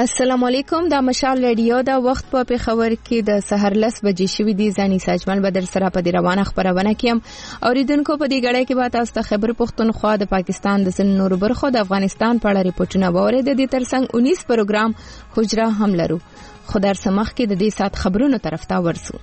السلام علیکم. دا مشال ریډیو دا وخت په پیښور کې د سحر 10 بجې شوې دي. ځاني ساجمل بدر سره په دې روانه خبرونه کیم. اوریدونکو په دې غړې کې به تاسو ته خبر پښتونخوا د پاکستان د سن نور برخو د افغانستان په اړه ریپورتونه ووري. د دې ترڅنګ 19 پروګرام حجره هم لرو. خدای سمخ کې د دې سات خبرونو طرف ته ورسو.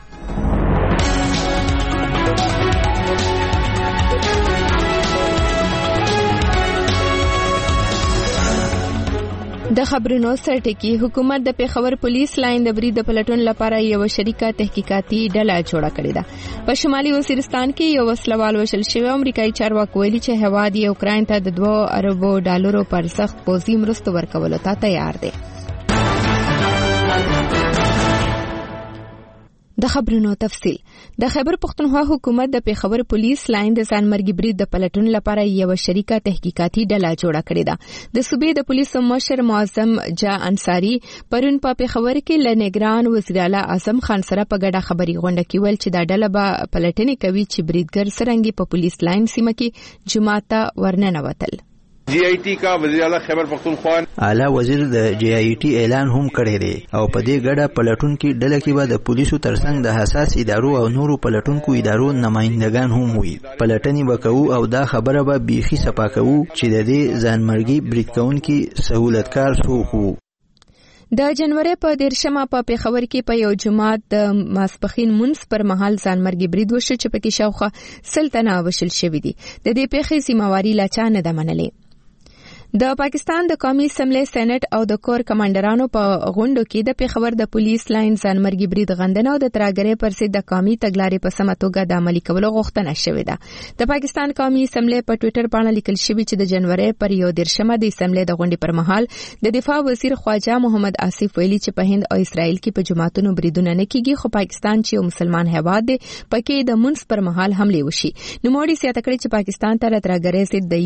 د خبرونو سرټکی حکومت د پیښور پولیس لاین د برید د پلټون لپاره یو شریکه تحقیقاتي ډله جوړه کړې ده. په شمالي وزیرستان کې یو وسلوال وشل شوی. امریکایي چارواکي ویلي چې هواد یې اوکراین ته د $2 ارب پر سخت پوځي مرستو ورکولو ته تیار دی. د خبرونو تفصیل. د خیبر پختونخوا حکومت د پیښور پولیس لاین د ځانمرګي برید د پلټون لپاره یو شریکه تحقیقاتي ډله جوړه کړې ده. د صوبې د پولیسو مشر معظم جا انصاری پرون په پیښور کې له نگران وزیر اعلی اعظم خان سره په ګډه خبري غونډه کې ویل چې دا ډله به پلټنې کوي چې بریدګر سرنګي په پولیس لاین سیمه کې جماعت ته ورننوتل. GIT کا وزیر اعلی خیبر پختونخوا اعلی وزیر د GIT اعلان هم کړی دی او په دې ګډه پلټون کې ډله کې به د پولیسو ترڅنګ د حساس ادارو او نورو پلټونکو ادارو نمائندگان هم وي. پلټنې وکړو او دا خبره به بیخي صفا کوو چې د دې ځانمرګي برید کوونکي سہولتکار څوک وو. د جنوري په 13 په پیښور کې په یو جماعت د ماسپخین منځ پر مهال ځانمرګي برید وشو چې پکې شاوخه سلطنه وشل شوې دي. د دې پیښې ذمہواری لا چا نه ده منلې. د پاکستان د قومي اسمبلی سېنات او د کور کمانډرانو په غونډو کې د پیښور د پولیس لاین ځانمرګي برید غندنه او د ترګرې پر ضد د قومي تګلارې په سمه توګه د عملي کولو غوښتنه شوې ده. د پاکستان قومي اسمبلی په ټوئیټر باندې لیکل شوی چې د جنوري پر 13 د اسمبلی د غونډې پر مهال د دفاع وزیر خواجه محمد آصف ویلي چې په هند او اسرائیل کې په جماعتونو بریدونه نه کیږي، خو پاکستان چې یو مسلمان هیواد دی پکې د منځ پر مهال حمله وشي. نو موړي سیاته کړی چې پاکستان ته ترګرې ضد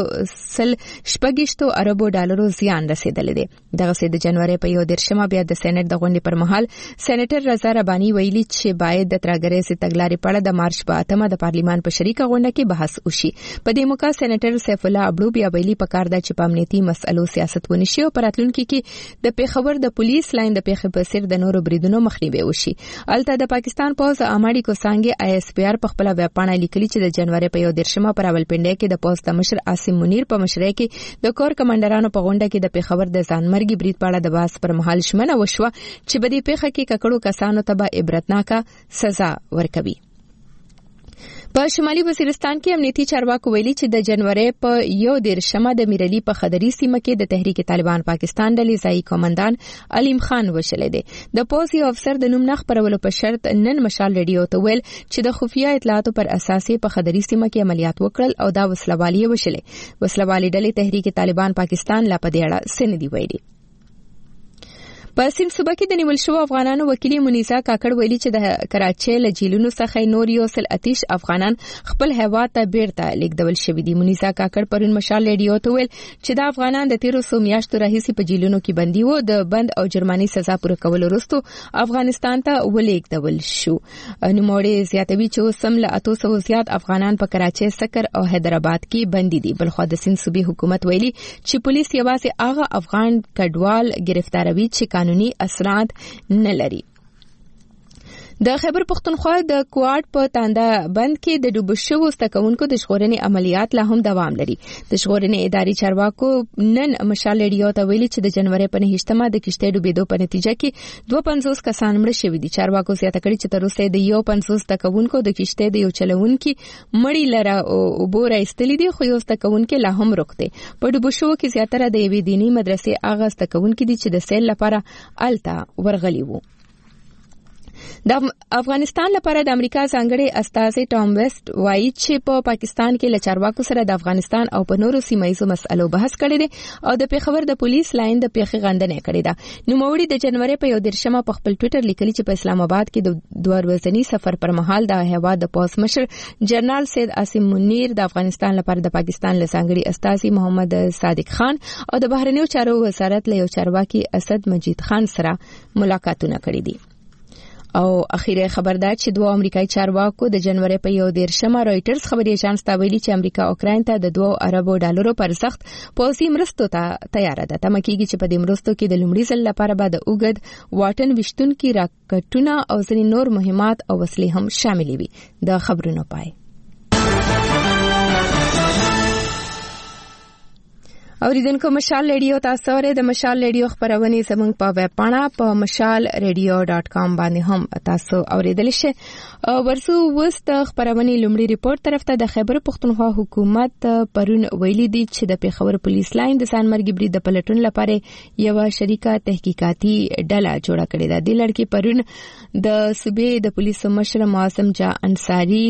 د $1 ارب زیان رسیدلی دی. دغه سه د جنوري په 13 بیا د سېنات د غونډې پر مهال سېنیټر رضا ربانی ویلي چې باید د ترګرې سي تګلارې په اړه د مارچ په 8 د پارلیمان په شریکه غونډه کې بحث وشي. په دې موقع سېنیټر سیف الله ابلو بیا ویلي پکار ده چې په امنیتي مسلو سیاست ونشي او پراتلونکو کې د پیښور د پولیس لاین د پیښې په سر د نورو بریدونو مخنیوي وشي. البته د پاکستان پوز اماډي کوسانګي ISPR په خپل ویبپاڼه لیکلي چې د جنوري په 13 پر راولپنډي کې د پوز د مشر عاصم منیر په مشرۍ کې د کور کمانډرانو په غونډه کې د پیښور د ځانمرګي برید په اړه د بحث پر مهال شمنه وشوه چې په دې پیښه کې ککړو کسانو ته به عبرتناکه سزا ورکوي. په شمالي وزیرستان کې امنیتي چارواکي ویلي چې د جنوري په 13 د میرلی په خدري سیمه کې د تحریک طالبان پاکستان ډلې ځای کمانډان علیم خان وشل دي. د پولیس افسر د نوم نه خبرولو په شرط نن مشال ریډیو ته ویل چې د خفیه اطلاعاتو پر اساس په خدري سیمه کې عملیات وکړل او دا وسلوالي وشلې. وسلوالي ډلې تحریک طالبان پاکستان لا په دې اړه سندي ویلي. په سند صوبه کې د نیول شو افغانانو وکیل منیزا کاکړ ویلي چې د کراچۍ له جیلونو څخه نور یو سل اتیش افغانان خپل هیواد ته بیرته لیږدول شوي دي. منیزا کاکړ پرون مشال ریډیو ته ویل چې د افغانان د 13 میاشتو راهیسې په جیلونو کې بندي وو. د بند او جرماني سزا پوره کولو وروسته افغانستان ته ولیږدول شو. نوموړي زیاتوي چې سم له 800 زیات افغانان په کراچۍ، سکر او حیدرآباد کې بندي دي. بلخو د سند صوبې حکومت ویلي چې پولیس یوازې هغه افغان کډوال گرفتاروي چې قانوني اسناد نه لري. د خیبر پختونخوا د کوارټ په تانده بند کې د ډوب شوو ستکونکو د ژغورنې عملیات لا هم دوام لري. د ژغورنې اداري چارواکو نن مشال ریډیو ته ویلي چې د جنوري په 9 د کشته ډوبېدو په نتیجه کې 52 کسان مړ شوي دي. چارواکو زیاته کړي چې تر اوسه د 51 ستکونکو د کشته د یو چلوونکي مړی لره او بور ایستلې دي، خو یو ستکونکي لا هم روغته. په ډوب شوو کې زیاتره د یوې دینی مدرسې هغه ستکونکي دي چې د سیل لپاره التا ورغلي وو. د افغانستان لپاره د امریکا ځانګړي استازي ټام ویسټ وایي چې په پاکستان کې له چارواکو سره د افغانستان او په نورو سیمایي مسلو بحث کړی دی او د پیښور د پولیس لاین د پیښې غندنه کړې ده. نوموړي د جنوري په 13 په خپل ټوئیټر لیکلي چې په اسلام آباد کې د 2 ورځني سفر پر مهال د هیواد د پولیس مشر جنرال سید عاصم منیر د افغانستان لپاره د پاکستان له ځانګړي استازي محمد صادق خان او د بهرنیو چارو وزارت له یو چارواکي اسد مجید خان سره ملاقاتونه کړي دي. او اخیره خبردار چې دوه امریکایي چارواکو د جنوري په 11 رويټرز خبري اژانس ته ویلي چې امریکا اوکراین ته د 2 اربو ډالرو پر سخت پوځي مرستو ته تیار ده. تمکیږي چې په دې مرستو کې د لومړي ځل لپاره به د اوګد واټن وشتونکي راکټونه او ځینې نور مهمات او وسلې هم شامل وي. د خبرونو پای اوریدونکو مشال ریډیو تاسو لري د مشال ریډیو خبرونه زموږ په ویب پاڼه په mashalradio.com باندې هم تاسو اوریدل شئ. ورسو وست خبرونه لومړی ریپورت طرف ته د خیبر پختونخوا حکومت پرون ویلي دي چې د پیښور پولیس لاین د سانمرګ برید د پلټون لپاره یو شریکه تحقیقاتي ډله جوړه کړې ده. د لړکی پرون د صوبې د پولیسو مشر معظم جا انصاری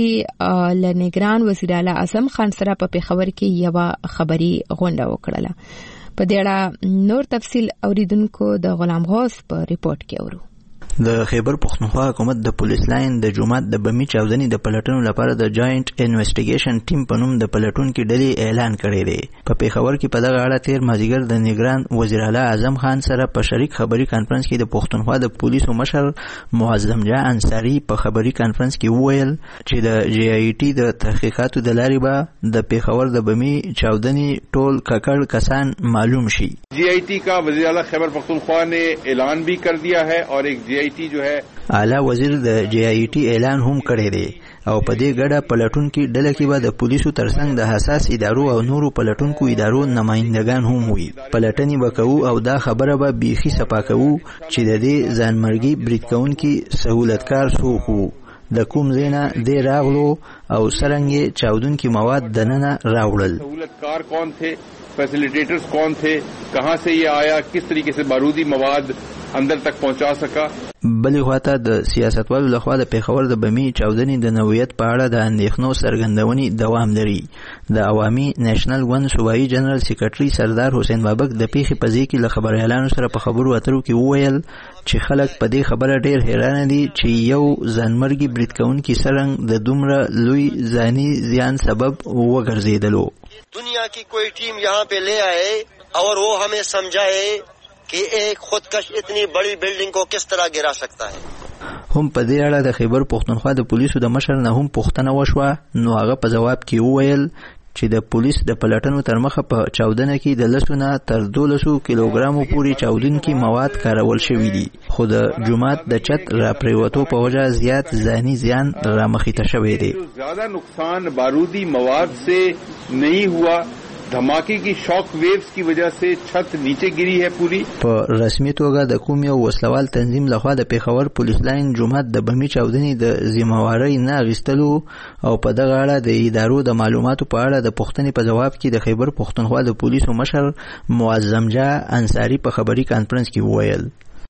لنګران وزیر اعلی اعظم خان سره په پیښور کې یو خبري غونډه وکړه. په دې اړه نور تفصیل اوریدونکو د غلام غوث په ریپورت کې اورو. د خیبر پختونخوا حکومت د پولیس لاین د جمعات د بمی چاودنې د پلټنو لپاره د جاینټ انویسټیګیشن ټیم په نوم د پلټون کې ډلې اعلان کړی دی. په پیښور کې په دغه اړه تیر مازیګر د نگران وزیر اعلی اعظم خان سره په شریک خبري کانفرنس کې د پختونخوا د پولیسو مشر معظم جا انصاری په خبري کانفرنس کې وویل چې د جی آی ټي د تحقیقاتو د لارې به د پیښور د بمی چاودنې ټول ککړ کسان معلوم شي. جی آئی ٹی کا وزیر اعلی خیبر پختونخوا نے اعلان بھی کر دیا ہے اور ایک جی آئی ٹی جو ہے اعلی وزیر د جی آی ټي اعلان هم کړی دی او په دې ګډه پلټون کې ډله کې به د پولیسو ترڅنګ د حساس ادارو او نورو پلټونکو ادارو نمائندگان هم وي. پلټنې وکړو او دا خبره به بیخي صفا کوو چې د دې ځانمرګي برید کوونکي سہولتکار څوک وو، د کوم ځای نه دی راغلو او څرنګه چاودونکي مواد دننه راوړل. سہولتکار کون تھے، فیسیلیٹیٹرز کون تھے، کہاں سے یہ آیا، کس طریقے سے بارودی مواد اندر تک پہنچا سکا. بلې خواته د سیاستوالو لخوا د پیښور د بمی چاودنې د نوعیت په اړه د اندېښنو څرګندونې دوام لري. د عوامي نېشنل ون صوبایي جنرال سیکرټري سردار حسین بابک د پیښې په ځای کې له خبريالانو سره په خبرو اترو کې وویل چې خلک په دې خبره ډېر حیران دي چې یو ځانمرګي برید کوونکي څرنګه د دومره لوی ځاني زیان سبب وګرځېدلو. دنیا کی کوئی ٹیم یہاں پہ لے آئے اور وہ ہمیں سمجھائے کہ ایک خودکش اتنی بڑی بلڈنگ کو کس طرح گرا سکتا ہے. هم په دې اړه د خیبر پختونخوا د پولیسو د مشر نه هم پوښتنه وشوه، نو هغه په جواب کې وویل چې د پولیس د پلټنو تر مخه په چاودنه کې د 10 تر 12 کیلوګرامو پورې چاودونکي مواد کارول شوي دي، خو د جمعات د چت را پریوتو په وجه زیات ځاني زیان را مخې ته شوی دی. زیادہ نقصان بارودی مواد سے نہیں ہوا، دھماکے کی شاک ویوز کی وجہ سے چھت نیچے گری ہے پوری. په رسمي توګه د کوم یو وسلوال تنظیم لخوا د پیښور پولیس لاین جمعات د بمی چاودنې د ذمہواری نه اخیستلو او په دغه اړه د ادارو د معلوماتو په اړه د پوښتنې په جواب کې د خیبر پختونخوا د پولیسو مشر معظم جا انصاری په خبري کانفرنس کې وویل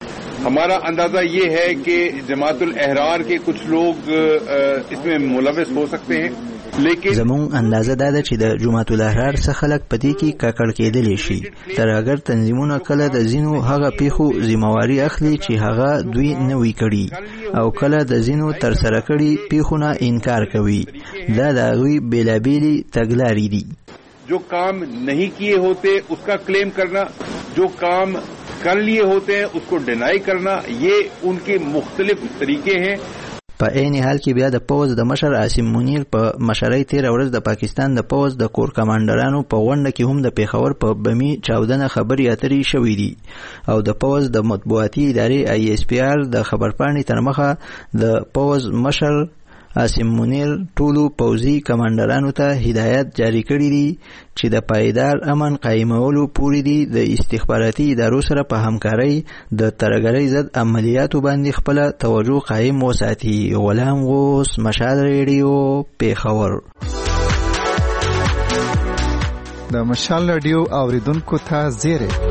ہمارا اندازہ یہ ہے کہ جماعت الاحرار کے کچھ لوگ اس میں ملوث ہو سکتے ہیں، لیکن زمون اندازه دا ده چې د جماعت الاحرار څخه خلک پدې کې ککړ کېدلی شي. تر اگر تنظیمونه کله د زینو هغه پیښو ذمہواری اخلي چې هغه دوی نه وی کړي او کله د زینو تر سره کړي پیښونه انکار کوي. دا د هغوی بیلابیلي تګلارې دي. جو کام نہیں کیے ہوتے اس کا کلیم کرنا، جو کام کر لیے ہوتے ہیں اس کو ڈینائی کرنا، یہ ان کے مختلف طریقے ہیں. په عین حال کې بیا د پوز د مشر عاصم منیر په مشرۍ تیر ورځ د پاکستان د پوز د کور کمانډرانو په غونډه کې هم د پیښور په بمی چاودنه خبري اترې شوې دي او د پوز د مطبوعاتي ادارې آی اس پی آر د خبرپاڼې تر مخه د پوز مشر عاصم منیر ټولو پوزي کمانډرانو ته هدایت جاری کړی دي چې د پایدار امن قائمولو پورې دي د استخباراتي ادارو سره په همکارۍ د ترګرۍ ضد عملیاتو باندې خپل توجه قائم وساتي. غلام غوث، مشال ریډیو، پیښور. د مشال ریډیو اوریدونکو ته زیره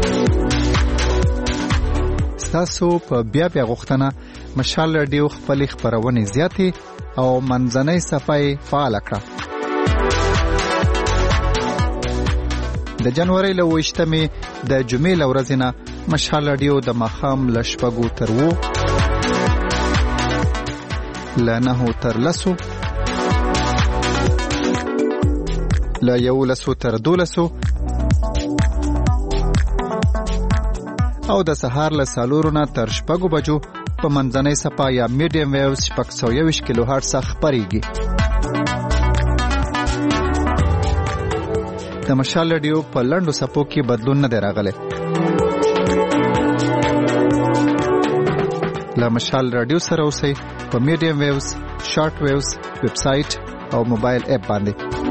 تاسو په بیا غوښتنه مشال ریډیو خپل خبرونه زیاتې او منځنۍ صفای فعال کړه. د جنوري له 28مې د جمعې له ورځې نه مشال ریډیو د ماښام له 6 تر 9 له 9 تر 10 له 11 تر 12 او د سهار له 4 نه تر 6 بجو په منځنۍ صفحه یا میډیم ویوز 621 کیلو هرتز خپرېږي. د مشال رادیو په لنډو صفحو کې بدلون نه دی راغلی. له مشال رادیو سره اوسئ په میډیم ویوز، شارټ ویوز، ویب سایټ او موبایل اپ باندې.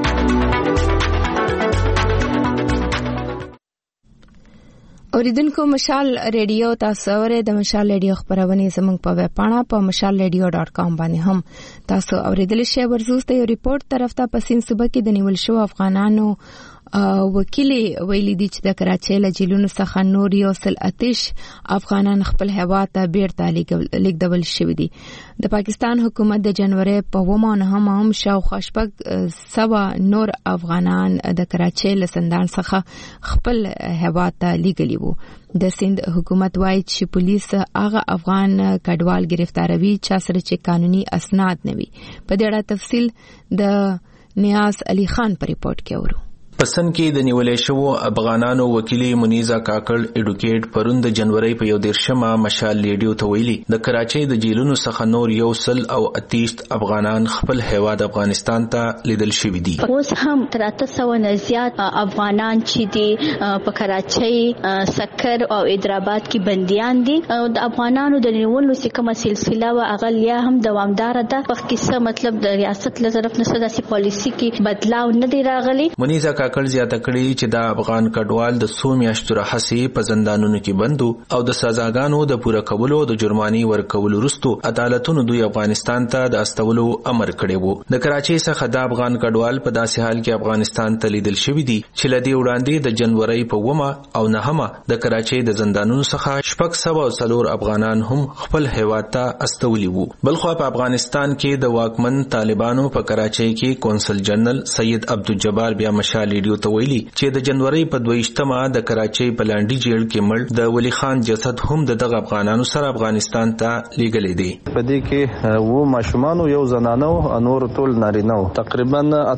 اوریدونکو مشال ریډیو تاسو اورئ. د مشال ریډیو خبرونه زموږ په ویب پاڼه په mashalradio.com باندې هم تاسو اوریدل شئ. ورزوسته یو ریپورت طرف ته پسین صوبه کې د نیول شو افغانانو وکیلی ویلي دي چې د کراچۍ له جیلونو څخه نور یو سل آتش افغانان خپل هیواد ته بیرته لیږدول شوي دي. د پاکستان حکومت د جنوري په 9 هم شاوخوا 700 نور افغانان د کراچۍ له زندان څخه خپل هیواد ته لیږلي وو. د سند حکومت وایي چې پولیس هغه افغان کډوال گرفتاروي چې سره چې قانوني اسناد نه وي. په دې اړه تفصیل د نیاز علي خان په ریپورت کې اورو. پسند کې د نیولې شو افغانانو وکیلی منیزا کاکړ اډوکیټ پرون د جنوري په 11 مشال ریډیو ته ویلي د کراچۍ د جیلونو څخه نور یو سل او 38 افغانان خپل هیواد افغانستان ته لیدل شوي دي. اوس هم 300 نه زیات افغانان چې دي په کراچۍ، سکر او حیدرآباد کې بنديان دي. د افغانانو د نیولو کومه سلسله او اغلیا هم دوامدار ده. په کیسه مطلب د ریاست له طرف نه سیاسي پالیسي کې بدلاو نه دی راغلی. منیزا کاکړ زیاته کړي چې د افغان کډوال د 100 میاشتو راهیسې په زندانونو کې بندو او د سزاګانو د پوره کولو او د جرماني ورکولو وروسته عدالتونو دوی افغانستان ته د استولو امر کړی وو. د کراچۍ څخه د افغان کډوال په داسې حال کې افغانستان ته لیدل شوی دي چې لدی وړاندې د جنوري په 9 او 9 د کراچۍ د زندانونو څخه 604 افغانان هم خپل هیواد ته استولي وو. بلخو په افغانستان کې د واکمن طالبانو په کراچۍ کې کونسل جنرال سید عبدالجبار بیا مشال ریډیو ته ویلي چې د جنوري په 22 د کراچۍ په لاندې جیل کې مړ د ولی خان جسد هم دغه افغانانو سره افغانستان ته لیږلې دي. په دې کې وو ماشومان یو زنانو انور ټول نارینه تقریبا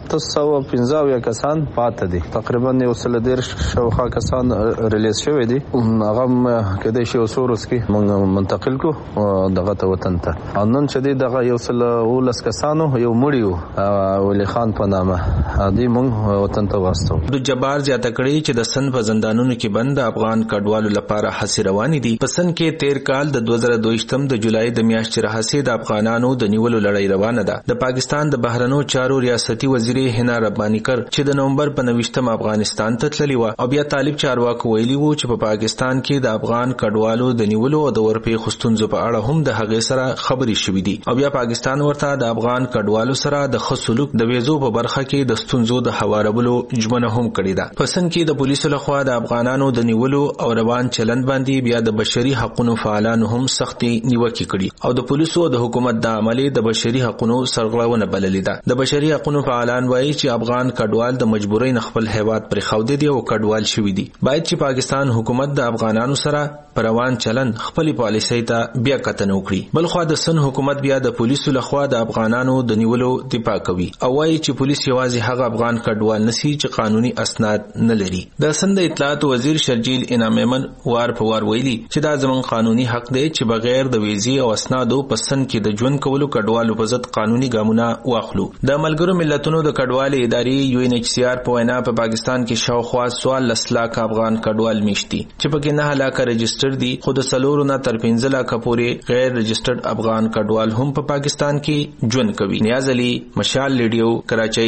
815 کسان پاتې دي. تقریبا یو سل ډیر شاوخوا کسان ریلیز شوی دي. هغه کده شی وسورس کې موږ منتقل کو دغه ته وطن ته. نن چې دغه یو سل ولس کسانو یو مړیو ولی خان په نامه دي موږ وطن ته واسطو. د جبار زیاته کړي چې د سن په زندانونو کې بند افغان کډوالو لپاره حسي رواني دي. په سن کې 13 کال د 2022 د جولای د میاشتې راهیسې د افغانانو د نیولو لړۍ روانه ده. د پاکستان د بهرنیو چارو ریاستي وزیر حنا رباني کر چې د نومبر په 29 افغانستان ته تللی و او بیا طالب چارواکو ویلي وو چې په پاکستان کې د افغان کډوالو د نیولو او د ورپې خستونزو په اړه هم د هغې سره خبرې شوې دي او بیا پاکستان ورته د افغان کډوالو سره د خصلوک د ویزو په برخه کې د ستونزو د هوارولو ژمنه هم کړې ده. پسند کې د پولیسو لخوا د افغانانو د نیولو او روان چلند باندې بیا د بشري حقوقو فعالانو هم سختي نیوکه کړي او د پولیسو او د حکومت د عملي د بشري حقوقو سرغړونه بللې ده. د بشري حقوقو فعالان وایي چې افغان کډوال د مجبورۍ نه خپل هیواد پر خوده دي او کډوال شوي دي. باید چې پاکستان حکومت د افغانانو سره روان چلند خپل پالیسۍ ته بیا کتنه وکړي. بلخو د سن حکومت بیا د پولیسو لخوا د افغانانو د نیولو دفاع کوي او وایي چې پولیس یوازې هغه افغان کډوال نسی چې قانوني اسناد نه لري. د سند اطلاعات وزیر شرجیل انعام ایمن وار په وار ویلي چې دا زمون قانوني حق دی چې بغیر د ویزې او اسنادو په سند کې د ژوند کولو کډوالو په ضد قانوني ګامونه واخلو. د ملګرو ملتونو د کډوال ادارې UNHCR په وینا په پاکستان کې شاوخوا 14 لک افغان کډوال میشتي چې پکې 9 لک رجسټر دي. خود سلورو نه تر 15 لک پورې غیر رجسټرډ افغان کډوال هم په پاکستان کې ژوند کوي. نیاز علي، مشال ریډیو، کراچۍ.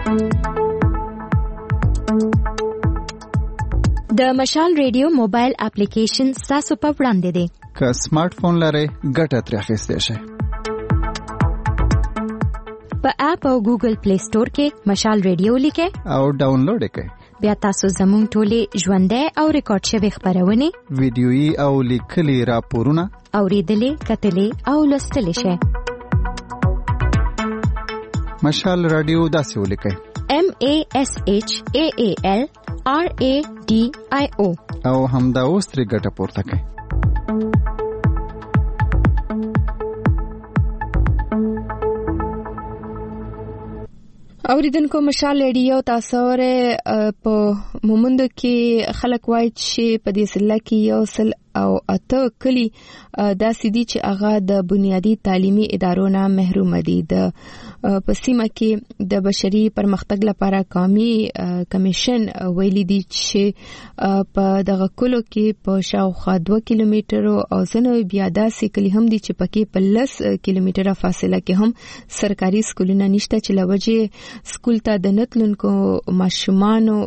د مشال ریډیو موبایل اپلیکیشن تاسو په وړاندې دی. که سمارټ فون لرئ ګټه ترې اخیستی شئ. په اپ او ګوګل پلی سٹور کې مشال ریډیو لیکئ او ډاونلوډ کړئ. بیا تاسو زموږ ټولې ژوندۍ او ریکارډ شوی خبرونه، ویډیويي او لیکلي راپورونه اوریدلې، کتلې او لوستلې شئ. مشال رادیو داسې ولیکئ: MASHAALRADIO او همدا اوس ترې ګټه پورته کړئ. اوریدونکو مشال ریډیو تاسو ور په مومند کې خلک وایي چې په دې سلسله کې یو سل او اته کلی دا سدي چې هغه د بنیادی تعلیمي ادارو نه محروم دي. د پسیمه کې د بشري پرمختګ لپاره قومي کمیشن ویلي دي چې په دغه کلو کې په شاوخوا 2 کیلومترو او ځنه بیا داسې کلی هم دي چې پکې په 10 کیلومتره فاصله کې هم سرکاري سکولونه نشته چې لوجه سکول ته د نتلونکو ماشومانو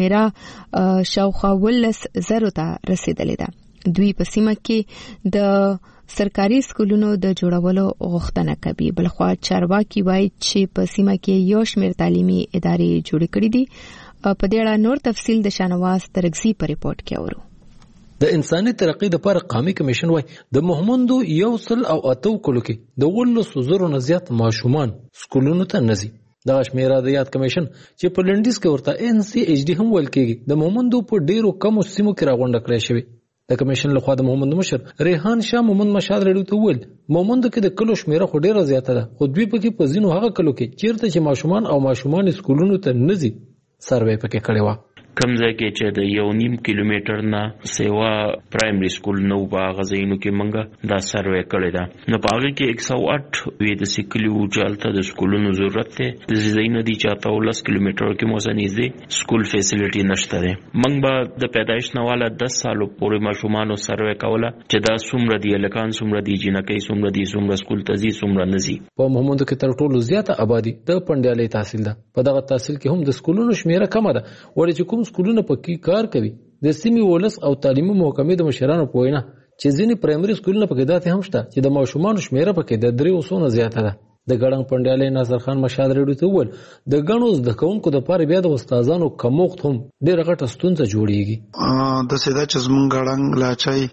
شمیره شاوخوا 10,000 ته رسیدلې ده. دوی په سیمه کې د سرکاري سکولونو د جوړولو غوښتنه کوي. بلخوا چارواکي وایي چې په سیمه کې یو شمېر تعلیمي ادارې جوړې کړې دي. په دې اړه نور تفصیل د شانواز ترغزي په ریپورت کې اورو. د انساني ترقی لپاره قومي کمیشن وایي د مومندو 108 کلو کې د 10,000 نه زیات ماشومان سکولونو ته نزي. د شمیره د یاد کمیشن چې په لندیز کې ورته NCHD هم ویل کېږي د مومندو په ډیرو کم سیمو کې راغونډه کړې شوی. د کمیشن لخوا د مومند مشر ریحان شاه مومند مشال رډیو ته ویل مومند کې د کلو شمیره خو ډیره زیاته ده، خو دوی پکې په ځینو هغه کلو کې چیرته چې ماشومان او ماشومان سکولونو ته نزي سروې پکې کړی و. کمزه کې چې د 1.5 کیلومتر نه سیوا پرایمري سکول نو په غزینو کې منګه دا سروې کړی دا نو په هغه کې 108 وې د سکلیو جالته د سکولونو ضرورت ته د زینو دي چاته 10 کیلومتر کې موزنیز دي سکول فیسیلیټي نشته ده. منګ به د پیدایش نواله 10 سالو پورې ماشومانو سروې کوله چې دا څومره دی لکان څومره دی جنکې څومره دی څومره سکول ته ځي څومره نزي. په محمود کې تر ټولو زیاته آبادی د پندیالي تحصیل ده. په دغه تحصیل کې هم د سکولونو شمیره کم ده ورته چې کوم سکولونه پکې کار کوي. د سیمې ولس او تعلیمي محکمې د مشرانو په وینا چې ځینې پرایمري سکولونه پکې داتې هم شته چې د ماشومانو شمیره پکې د 300 نه زیاته ده. د ګړنګ پندیالي ناصر خان مشال رډیو ته وویل د ګڼو زده کوونکو د پاره بیا د استادانو کمښت هم ډېره غټه ستونزه جوړیږي. د سیدا چې زمونږ ګړنګ لاچای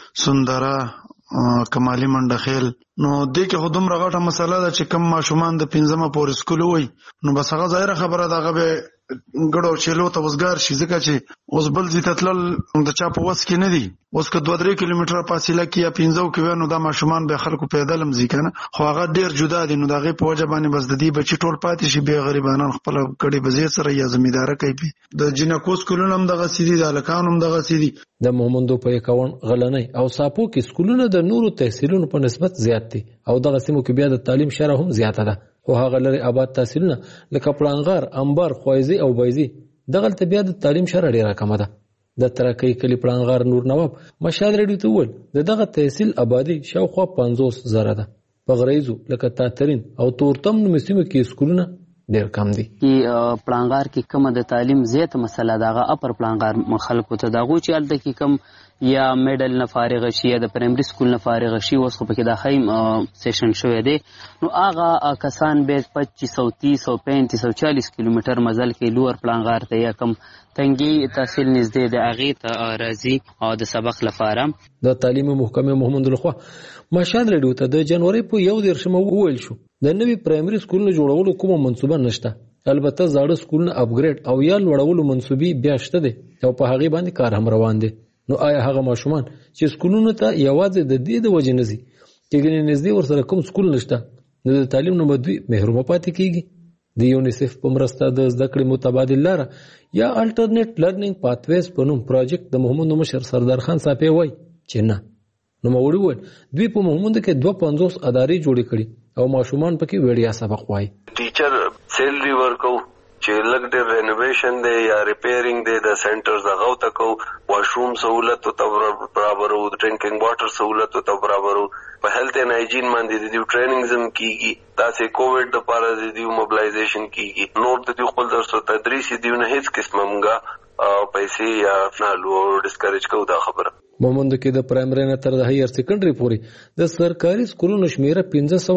سندره کمالي منډخیل نو دې کې خودم رغټه مسله ده چې کم ماشومان د 15مه پورې سکول وای نو بس هغه ظاهره خبره ده هغه به ګړو چلو ته وزګار شي ځکه چې اوس بل ځای تتلل د چا په وس کې نه دي. اوس که 2-3 کیلومتره فاصله کې یا 15 کې نو دا ماشومان به خلکو پیدل هم ځي کنه خو هغه ډیر جدا دي نو دغه په وجه باندې بس د دې بچی ټول پاتې شي به غریبانان خپل کړي بزې سره یا زمیندار کوي. د جنکو سکولونو هم دغه سیدي د الکان هم دغه سیدي. د مومندو په 51 غلنۍ او ساپو کې سکولونه د نورو تحصیلونو په نسبت زیات دي او دغه سیمو کې بیا د تعلیم شره هم زیاته ده. خو هغه لري آباد تحصیلونه لکه پړانغار انبار خوایزي او بایزي دغه ته بیا د تعلیم شره ډیره کم ده. د ترکی کلی پړانغار نور نواب مشال رډیو ته وویل دغه تحصیل آبادی شاوخوا 50,000 ده. په غریزو لکه تاترین او تورتم نو سیمو کې سکولونه ډیر کم دي. پړانغار کې کم د تعلیم زیات مسله دغه اپر پړانغار خلکو ته دغه چې ال د کې کم یا میډل نه فارغ شي یا د پرایمري سکول نه فارغ شي اوس خو پکې د خیم سیشن شوی دی نو هغه کسان به 2530 135 140 کیلومتر مزل کې لوړ پړانغار ته یا کم تنګي تحصیل نږدې د اغه ته راځي او د سبق لپاره. د تعلیمي محکمې محمد لخوا مشال رډیو ته د جنوري په 1 وویل شو د نوي پرایمري سکولونو جوړولو کومه منصوبه نشته. البته زاړه سکولونه اپګریډ او یا لوړولو منصوبې بیا شته دي او په هغه باندې کار هم روان دي. نو آیا هغه ماشومان چې سکولونو ته یوازې د دې د وجې نزي چې نږدې ورسره کوم سکول نشته نو د تعلیم نه دوی محروم پاتې کیږي؟ د یونیسف په مرسته د زده کړې متبادل لاره یا الټرنیټ لرنینګ پاتویز په نوم پروژیکټ د محمد مشر سردار خان صاحب وایي چې نه نو موري وایي دوی په محمد کې 250 ادارې جوړې کړي او ماشومان پکې وړیا سبق وایي. ټیچر سیلری ورکو چې لګ ډېر رینوویشن دی یا ریپیرینګ دی د سنټرز هغه ته کو واشروم سہولت ته برابر او ډرینکینګ واټر سہولت ته برابر په هیلث اینڈ هایجین باندې د ټریننګ زم کیږي تاسو کووډ د پاره د دیو موبلایزیشن کیږي نور د دیو خپل درس تدریس دیو نه هیڅ قسمه مونږه پیسې یا فنالو ډیسکریج کو دا خبره. مومند کې د پرایمري نه تر د هایر سیکنډري پورې د سرکاري سکولونو شمیره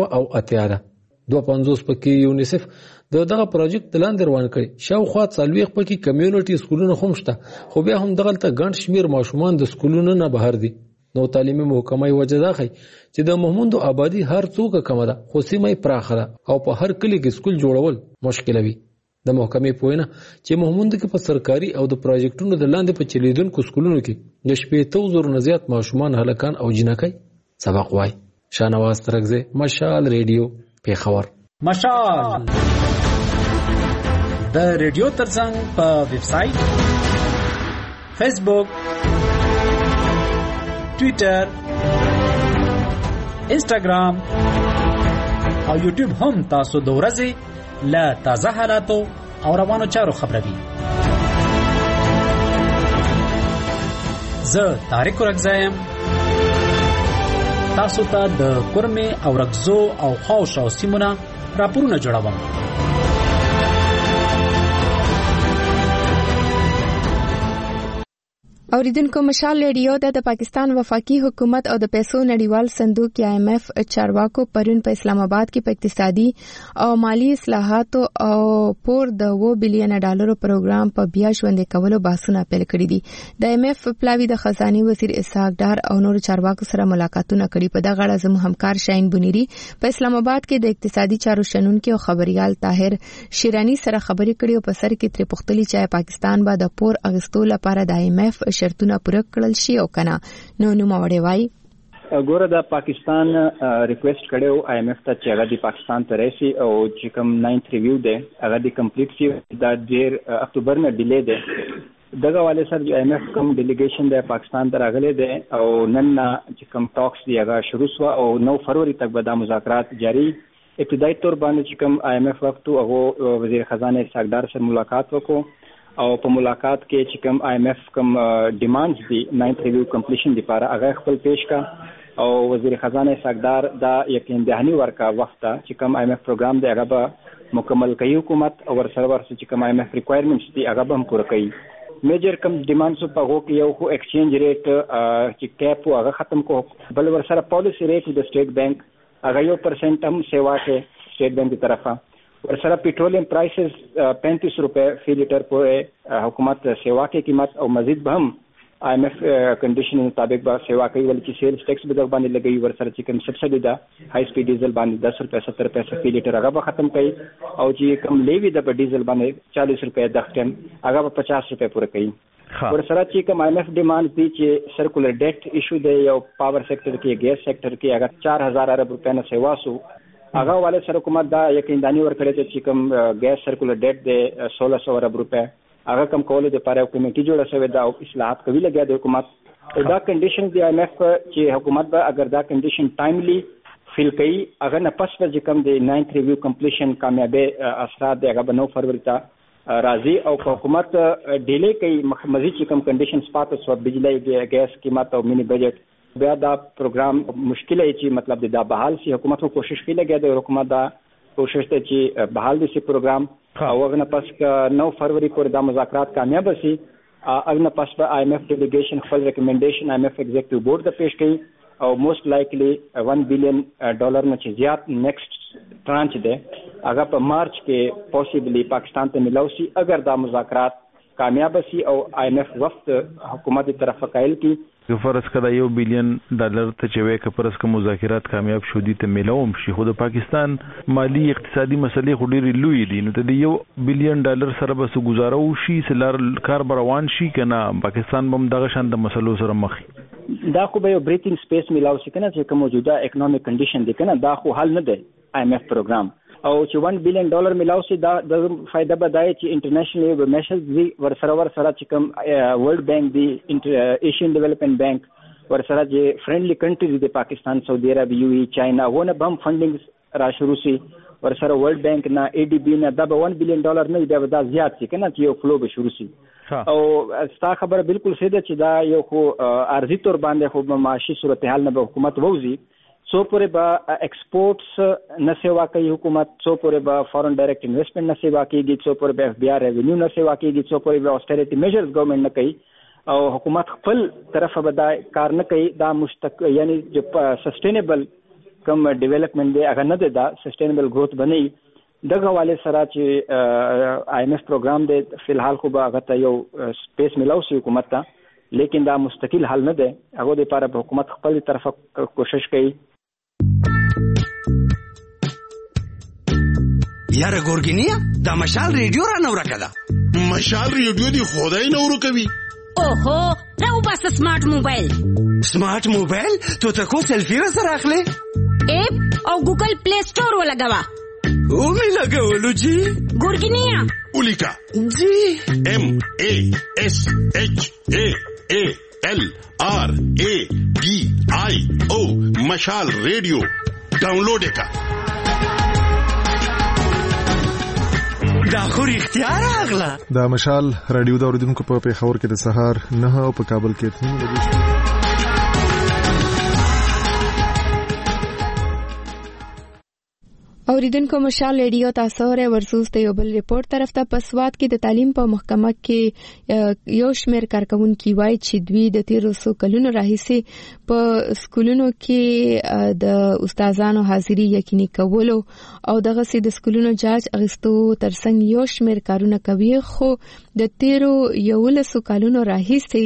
1580 ده. 250 پکې یونیسف دغه پروژیکټ لاندې روان کړي. شاوخوا 40 پکې کمیونټي سکولونه هم شته خو بیا هم دغه ته ګڼ شمیر ماشومان د سکولونو نه بهر دي. نو تعلیمي محکمه وجه دا خي چې د محمود آبادی هر څوک کم ده خو سیمه پراخه ده او په هر کلی کې سکول جوړول مشکل وي. د محکمې په وینا چې محمود کې په سرکاري او د پروژیکټونو د لاندې په چلیدونکو سکولونو کې د 70,000 نه زیات ماشومان هلکان او جنکۍ سبق وایي. شانواز ترغزي مشال ریډیو پیښور. مشال د ریډیو ترڅنګ په ویب سټ فیسبوک، ټویټر، انسټاګرام او یوټیوب هم تاسو د ورځې له تازه حالاتو او روانو چارو خبروي. زه طارق رکزایم تاسو ته د کورمې او رکزو او خواوشا سیمونه راپورونه جوړوم. اوریدونکو، مشال ریډیو د پاکستان وفاقي حکومت او د پیسو نړیوال صندوق IMF چارواکو پرون په اسلام آباد کې په اقتصادي او مالی اصلاحاتو او پور د $1 بلین پروګرام په بیا ژوندې کولو بحثونه پیل کړي دي. د IMF پلاوی د خزانه وزیر اسحاق ډار او نور چارواکو سره ملاقاتونه کړي. په دغه اړه زموږ همکار شاهین بنيري په اسلام آباد کې د اقتصادي چارو شنونکو او خبريال طاهر شیرانی سره خبرې کړي او په سر کې تر پختلی چې پاکستان به د پور اغستو لپاره د IMF شرطونه پوره کړل شي او کنه. نو موړې وای ګوره د پاکستان ریکوست کړو IMF ته چې هغه د پاکستان ته راشي او چې کوم 9th ریویو ده هغه د کمپلیټ شي د ډیر اکتوبر نه ډیلی ده. دغه والے سره د IMF کوم ډیلیګیشن د پاکستان ته راغلي ده او نن چې کوم ټاکس دی هغه شروع شو او 9 فروری تک به د مذاکرات جاری. ابتدایي تور باندې چې کوم IMF وخت هغه وزیر خزانه اسحاق ډار سره ملاقات وکړو او په ملاقات کې چې کوم IMF کوم ډیمانډز دي 9th ریویو کمپلیشن لپاره هغه خپل پیش کا او وزیر خزانه ساګدار دا یقین دهنی ورکا وخت چې کوم IMF پروګرام دی هغه به مکمل کوي حکومت او ورسره چې کوم IMF ریکوایرمنټس دي هغه به هم پوره کوي. میجر کوم ډیمانډز په هغه کې یو خو ایکسچینج ریټ چې کیپ هغه ختم کو بل ورسره پالیسی ریټ د سټیټ بانک هغه 1% هم سیوا کې سټیټ بانک دی طرفه ورسره پیټرولیم پرایسز 35 روپے فی لیټر په حکومت سیوا کې قیمت او مزید به هم IMF کنډیشن مطابق به سیوا کوي ولکه سیلز ټیکس به باندې لګي ورسره چې کوم سبسډي ده های سپیډ ډیزل باندې 10 روپے 70 پیسې فی لیټر هغه به ختم کوي او چې کوم لیوی د ډیزل باندې 40 روپے د ټن هغه به 50 روپے پوره کوي. ورسره چې کوم IMF ډیمانډ دي چې سرکولر ډیټ ایشو دی یو پاور سېکټر کې ګیس سېکټر کې هغه 4000 ارب روپے نه سیوا سو هغه والے سره حکومت دا یقین دانی ورکړي چې کوم ګیس سرکولر ډیټ دی 1600 ارب روپے هغه کم کولو د لپاره کمیټي جوړه شوې ده او اصلاحات کوي لګیا د حکومت. دا کنډیشن دی IMF چې حکومت به اگر دا کنډیشن ټایملی فیل کوي هغه نه پس به کوم دی 9th ریویو کمپلیشن کامیابی اثرات دی هغه به 9 فروری ته راځي او حکومت ډیلی کوي مزید چې کوم کنډیشنز پاتې سو بجلی ګیس قیمت او مینی بجټ بیا دا پروګرام مشکل ہے چې مطلب دا بحال سی حکومت کو کوشش کی لګیا د حکومت دا کوشش ته چې بحال دي سی پروګرام او هغه پس 9 فروری پورې دا مذاکرات کامیاب شي. هغه پس په IMF ډیلیګیشن خپل ریکمنډیشن IMF ایگزیکټیو بورډ ته پیش کړي او موست لایکلی $1 بلین نه چې زیات نیکسټ ټرانچ ده هغه په مارچ کې پوسیبلی پاکستان ته ملاوي شي اگر دا مذاکرات کامیاب شي او IMF وخت حکومت طرف قائل کی که فرض کړه $1 بلین ته چې وای که فرض کړه مذاکرات کامیاب شو دي ته ملاوم شي خو د پاکستان مالی اقتصادي مسلې خو ډېرې لوی دي نو ته د $1 بلین سره به څه گزاره وشي سلار کار روان شي کنه پاکستان بم دغه شان د مسلو سره مخ دا خو به یو بریتینګ سپیس ملاوي شي کنه چې کوم موجوده اکونومیک کنډیشن دي کنه دا خو حل نه دی IMF پروګرام او چې $1 بلین ملاوي شي دا د فائدہ بدای چې انټرنیشنل میشنز دي ورسره چې کوم ورلد بانک دی ایشین ډیولپمنٹ بانک ورسره چې فرندلی کنټریز دي پاکستان سعودي عرب UAE چاینا ونه بم فندینګ را شروع شي ورسره ورلد بانک نه ADB نه دا $1 بلین نه دا زیات شي کنه چې یو فلو به شروع شي او ستا خبره بالکل سیده چې دا یو خو ارزي تور باندې خو معاشي صورتحال نه به حکومت ووزي سو پورې به ایکسپورټس نه سیوا کوي حکومت سو پورې به فارن ډایرکټ انویسټمنټ نه سیوا کیږي سو پورې به FBI ریونیو نه سیوا کیږي سو پورې به اوسټریټي میجرز ګورنمنت نه کوي او حکومت خپل طرفه به دا کار نه کوي دا یعنی سسټینبل کوم ډیولپمنٹ دی هغه نه دی دا سسټینبل گروث بنئ دغه والے سره چې IMF پروګرام دی فلحال خو به هغه ته یو سپیس ملاو شي حکومت ته لیکن دا مستقل حل نه دی هغه د لپاره به حکومت خپل طرفه کوشش کوي. یاره ګورګینیا دا مشال ریډیو را نو راکړه مشال ریډیو دی خدای نو ورکوي اوهو راو بس سمارټ موبایل تو تکو سلفی را سره اخلي اپ او ګوګل پلی سٹور ولګوا او می لګولو جی ګورګینیا उलिका जी MASHALRADIO Mashal radio download का دا خو رښتیا راغله. دا مشال رادیو د اوریدونکو په پیښور کې د سهار 9 او په کابل کې 3 بجې. اوریدونکو مشال ریډیو تاسو ور ورسوس ته یو بل ریپورت طرف ته پسواد کې د تعلیم په محکمه کې یو شمېر کارکونکي وایي چې دوی د 1300 کلونو راهیسې په سکولونو کې د استادانو حاضری یقیني کولو او دغه سي د سکولونو جاج اغستو ترڅنګ یو شمېر کارونه کوي، خو د 13 کلونو راهیسې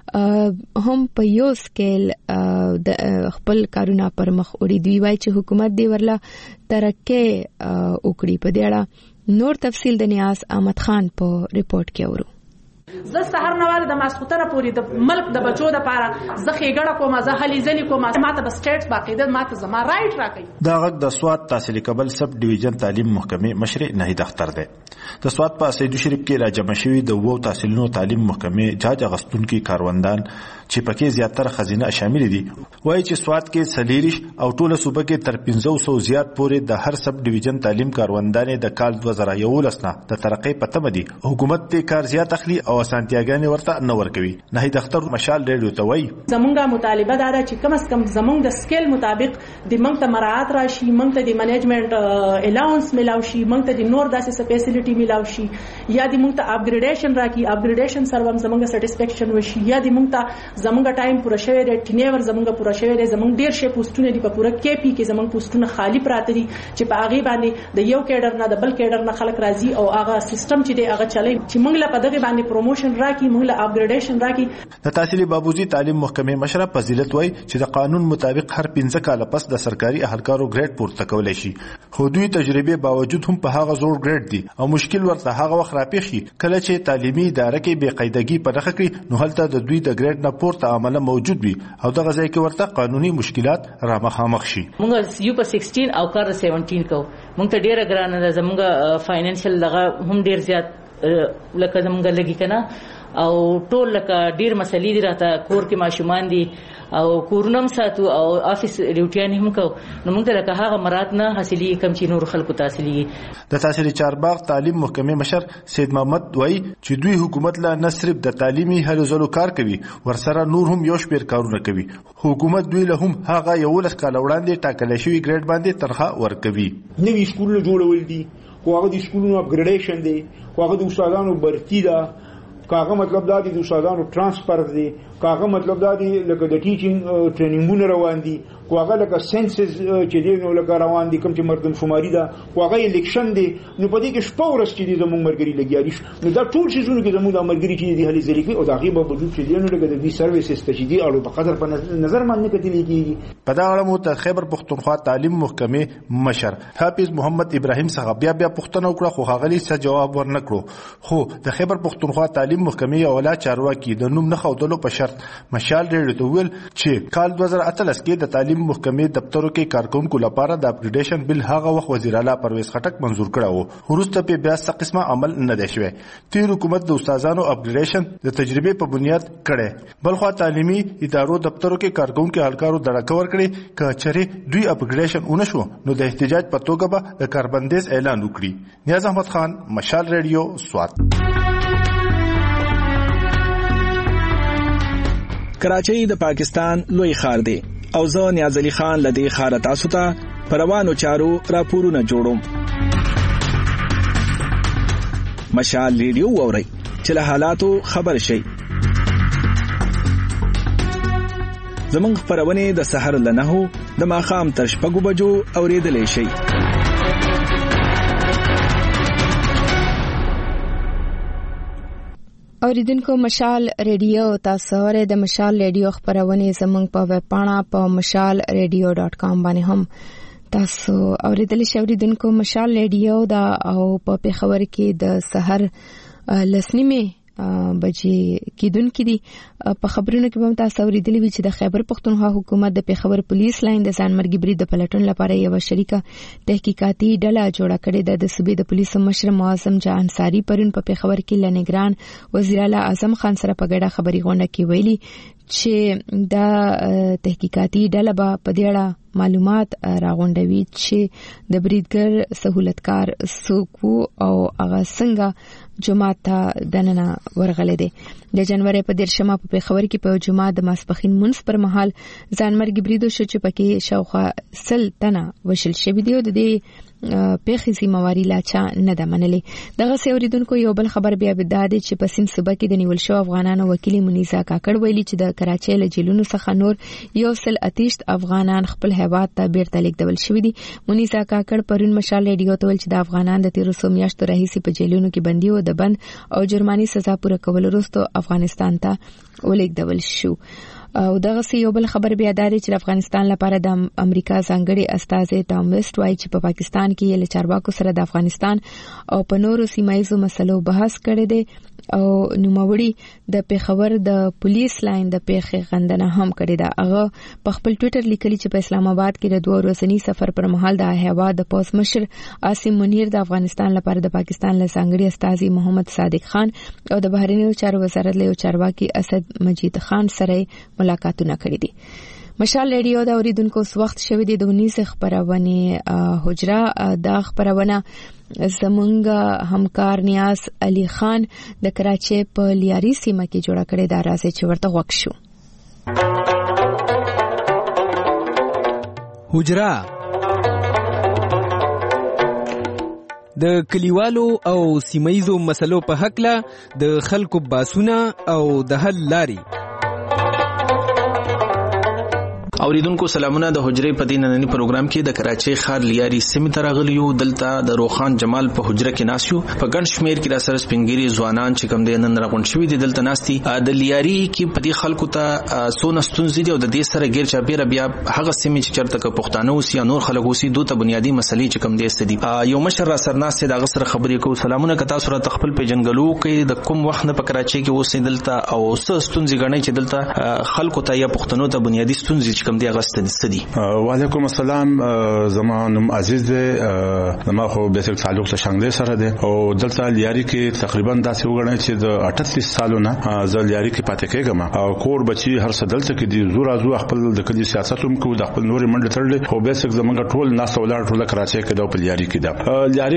هم په یو سکیل د خپل کارونه پر مخ وړي. دوی وایي چې حکومت دی ورلا ترکه وکړي. په دې اړه نور تفصیل د نیاز احمد خان په ریپورت کې اورو. زه سحر نواله د ماسختره پوری د ملک د بچو د پاره زه خېګړه کوم، زه هلي ځلې کوم، ماته د سټیټس باقاعده ماته زما رائټ راکړي. دا غږ د سواد تحصیل قبل سب ډیویژن تعلیم محکمې مشر نهید اختر دی. د سواد په سیدو شریف کې راجمع شوی د وو تحصیلونو تعلیم محکمې جاج اغستونکو کاروندان چې پکې زیاتره خزینه شامل دي وایي چې سواد کې سلیریش او ټوله صوبه کې تر 500 زیات پورې د هر سب ډیویژن تعلیم کاروندان د کال 2011 نه د ترقې په تمه دي. حکومت ته کار زیات اخلي او اسانتیاګانې ورته نه ورکوي. نهید اختر مشال ریډیو ته وایي زمونږه مطالبه دا ده چې کم از کم زمونږ د سکیل مطابق د منګ ته مراعات راشي، منګ ته د منیجمنت الاونس ملاو شي، منګ ته د نور داسې فیسیلیټي ملاو شي، یا د منګ ته اپګریډیشن راکړي، اپګریډیشن سره هم زمونږ سټیسفیکشن وشي، یا د منګ ته زمونږ ټایم پوره شوی دی، ټینیور زمونږ پوره شوی دی، زمونږ ډیر شي پوسټونه دي په پوره کې پی کې زمونږ پوسټونه خالی پراته دي چې په هغه باندې د یو کیډر نه د بل کیډر نه خلک راځي او هغه سیستم چې دی هغه چلای چې موږ له په دغه باندې پروموشن راکړي، موږ له اپګریډیشن راکړي. د تحصیل بابوزي تعلیم محکمې مشره فضیلت وای چې د قانون مطابق هر 15 کال پس د سرکاري اهلکارو ګریډ پورته کولای شي، خو دوی تجربه باوجود هم په هغه زور ګریډ دي او مشکل ورته هغه وخت راپېښ شي کله چې تعلیمي اداره کې بې قاعدګي په نښه کړي، نو هلته د دوی د ګریډ نه پورته عمله موجود وي او دغه ځای کې ورته قانوني مشکلات را مخامخ شي. موږ یو په 16 او کار 17 کو موږ ته ډیره ګرانه ده، زموږ فاینانشل لغه هم ډیر زیات لکه زموږ لګی کنه او ټول لکه ډیر مسلې دي راته کور کې ماشومان دي او کورنم ساتو او افیس ډیوټیان هم کو، نو موږ ته لکه هغه مراد نه حاصلې کم چې نور خلکو تحصیلي. د تحصیل چارباغ تعلیم محکمې مشر سید محمد وای چې دوی حکومت لا نه صرف د تعلیمي هلو ځلو کار کوي، ورسره نور هم یو شمېر کارونه کوي. حکومت دوی له هم هغه 11 کال وړاندې ټاکل شوی ګریډ باندې تنخواه ورکوي. نوي سکولونه جوړول دي، خو هغه د سکولونو اپګریډیشن دی، خو هغه د استادانو برتی ده، کاغه مطلب دا دی د استادانو ترانسفر دی، کاغه مطلب دا دی لکه د ټیچینګ ټریننګونه روان دي، خو هغه لکه سنسز چې دی نو لکه روان دي، کوم چې مردم شماري ده، خو هغه الیکشن دی. نو په دې کې شپه ورځ چې دی زموږ مرګري لګیا دي، نو دا ټول شیزونه کې زموږ د مرګري چې دی هلي ځلې کې او دا غیبه وجود چې دی نو لکه د دې سرویسز ته چې دی اړو په قدر په نظر باندې کتلی کیږي. په دا اړه مو ته خیبر پختونخوا تعلیم محکمې مشر حافظ محمد ابراهیم څخه بیا پوښتنه وکړه، خو هغه هیڅ جواب ورنکړو. خو د خیبر پختونخوا تعلیم محکمې اولا چارواکي د نوم نه خودلو په شرط مشال ریډیو ته ویل چې کال 2013 کې د تعلیم محکمې دفترو کې کارکونکو لپاره د اپګریډیشن بل هغه وخت وزیر اعلی پرویز خټک منزور کړو، وروسته په بیا څه قسمه عمل نه دی شوی. تیر حکومت د استادانو اپګریډیشن د تجربه په بنیاد کړي، بلخو تعلیمي ادارو دفترو کې کارکونکو اهلکارو درکور کړي کچره دوی اپګریډیشن ونشو نو د احتجاج په توګه به د کاربندیز اعلان وکړي. نیاز احمد خان مشال ریډیو سواد. کراچۍ د پاکستان لوی ښار دی او زه نیاز علي خان لدی ښار تاسو ته پروانو چارو راپورونه جوړوم. مشال ریډیو ووري چې له حالاتو خبر شي. زمونږ خبرونه د سحر له 9 د ماښام تر 6 بجو اوریدلې شي. اوریدونکو مشال ریډیو تاسو ورې د مشال ریډیو خبرونه زمونږ په ویب پاڼه په mashalradio.com باندې هم تاسو اوریدل شئ. اوریدونکو مشال ریډیو دا او په پیښور کې د سحر لسنیمه بجې کیدونکې دي. په خبرونو کې هم تاسو اوریدلی وی چې د خیبر پختونخوا حکومت د پیښور پولیس لاین د ځانمرګي برید د پلټن لپاره یو شریکه تحقیقاتي ډله جوړه کړې ده. د صوبې د پولیسو مشر معظم جان انصاری پرون په پیښور کې لنګران وزیر اعلی اعظم خان سره په ګډه خبري غونډه کې ویلي چې دا تحقیقاتي ډله به په دې اړه معلومات راغونډوي چې د بریدګر سہولتکار څوک او هغه څنګه جمعه ته دننه ورغلي دي. د جنوري په 13مه په پیښور کې په جمعه د ماسپخین منځ پر مهال ځانمرګي برید وشو چې پکې شاوخوا 100 تنه وشل شوی دی. د دې پیښې ذمہواری لا چا نه ده منلې. دغه سیوریدونکو یو بل خبر بیا بداده چې په سیم صوبه کې د نیول شو افغانانو وکیل منیزا کاکړ ویلي چې د کراچۍ له جیلونو څخه نور 138 افغانان خپل هیواد ته بیرته لیږدول شوي دي. منیزا کاکړ پرون مشال ریډیو ته ویل چې د افغانان د 1300 میاشتو راهیسې په جیلونو کې بندي او د بند او جرماني سزا پوره کول وروسته افغانستان ته ولیږدول شو. او دغه یو بل خبر بیا داري چې افغانستان لپاره د امریکا ځانګړي استازي ټام ویسټ وايي چې په پاکستان کې له چارواکو سره د افغانستان او په نورو سیمایي مسلو بحث کړي دي او نوموړي د پیښور د پولیس لاین د پیښې غندنه هم کړې ده. هغه په خپل ټوئیټر لیکلي چې په اسلام آباد کې د 2 ورځنی سفر پر مهال د هیواد د پوز مشر عاصم منیر د افغانستان لپاره د پاکستان له ځانګړي استازي محمد صادق خان او د بهرنیو چارو وزارت له چارواکي اسد مجید خان سره ملاقاتونه کړي دي. مشال ریډیو دا اوریدونکو وخت شوی دی د 19 خبرونه حجره دا خبرونه زمونږ همکار نیاز علي خان د کراچۍ په لیاري سیمه کې جوړه کړې دا راځي چې ورته وښ شو. حجره د کلیوالو او سیمایزو مسلو په حق له د خلکو باسونه او د حل لاري. اوریدونکو سلامونه. د حجرې په دینننی پروګرام کې د کراچۍ ښار لیاري سیمه ترغلیو دلته د روخان جمال په حجره کې ناسیو په ګڼ شمیر کې را سره سپینګری ځوانان چې کوم د نن راغون شوی دي دلته ناستي. د لیاري کې په دې خلکو ته سونه ستونزې دي او د دې سره غیر چاپیره بیا هغه سیمه چې چرته کې پښتانه اوسي یا نور خلک اوسي دوه بنیادی مسلې چې کوم دي ستدي. یو مشر را سره ناست د غسر خبرې کو. سلامونه کتا سره تخپل پیجنګلو کې د کوم وخت نه په کراچۍ کې اوسې دلته او څه ستونزې غنۍ چې دلته خلکو ته یا پښتنو ته بنیادی ستونزې دی غستن ستدي. وعلیکم السلام. زمانم عزیز زما خو به څه تعلق له شانګلې سره دی او دلته لیاري کې تقریبا داسې وګڼل چې د 38 سالونه ز لیاري کې پاتې کېږم او کور بچي هر څه دلته کې دي زور ازو خپل د کلی سیاست هم کو د خپل نوري منډه تړلې خو به څه زمونږ ټول ناس ولر ټول کراچۍ کې د لیاري کې ده. لیاري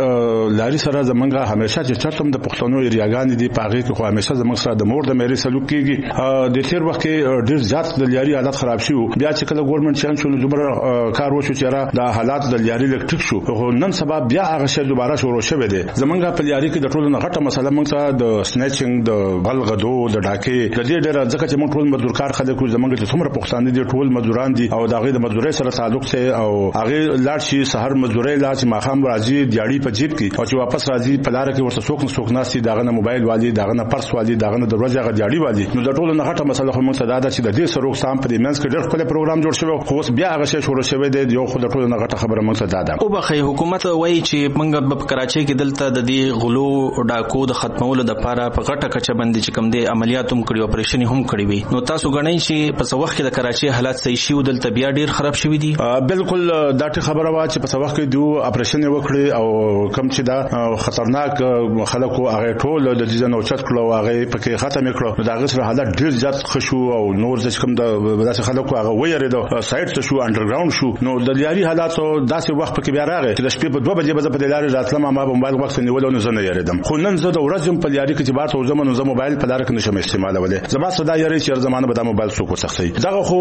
کې لاري سره زمونږ همیشه چې چرته د پښتنو ایریاګان دي پاغي کې خو همیشه زمونږ سره د مور د مېري سلوک کېږي. د تیر وخت کې ډیر زیات د لیاري حالت خراب شو. بیا چې کله ګورنمنت چانس شو دوباره کار وشو چې را د حالات د لیاري لکټیک شو خو نن سبا بیا هغه شی دوباره شروع شوه دی. زمونږ په لیاري کې د ټولو غټه مسله موږ ته د سنیچینګ د بلغدو د ډاکې د دې ډېر ځکه چې موږ ټول مزدورکار خلک زمونږ ته څومره پښتانه دي ټول مزدوران دي او دغه د مزدوري سره تعلق سه او هغه لاړ شي سحر مزدوري لا چې ماخام راځي دیاړي په جیب کې او چې واپس راځي په لار کې ورته څوک ناسي دغه نه موبایل والی دغه نه پرس والی دغه نه دروازه هغه دیاړي والی. نو د ټولو غټه مسله خو موږ ته دا چې د دې سره سم په دې منځ کې ډېر خپل پروګرام جوړ شوی خو بیا هغه شی شروع شوی دی یو خو د ټولو غټه خبره موږ ته ده. او بخې حکومت وایي چې موږ په کراچۍ کې دلته د دې غلو ډاکو د ختمولو لپاره په غټه کچه باندې چې کوم دي عملیات هم کړی اپریشن هم کړی وي. نو تاسو غنئ چې په څو وخت کې د کراچۍ حالات صحیح شي او دلته بیا ډیر خراب شوی دي؟ بالکل دا ټی خبره وا چې په څو وخت کې دوه اپریشن وکړي او کم چې دا خطرناک خلکو هغه ټول د دې نو چت کړو هغه پکې ختم کړو. دا غسر حالات ډیر زیات خشو او نور چې کوم د داسې خلکو هغه ویریدو سایت ته شو انډرګراوند شو. نو د لیاري حالات داسې وخت پکې بیا راغی چې د شپې په 2 بجې به په لارې راتلم ما په موبایل وخت نیول نو زه نه یریدم. خو نن زه د ورځې په لیاري کې چې بار ته زمونږ زمو موبایل په لار کې نشم استعمالولای. زما صدا یری چې زمانه به د موبایل څوک وسخسي. دا خو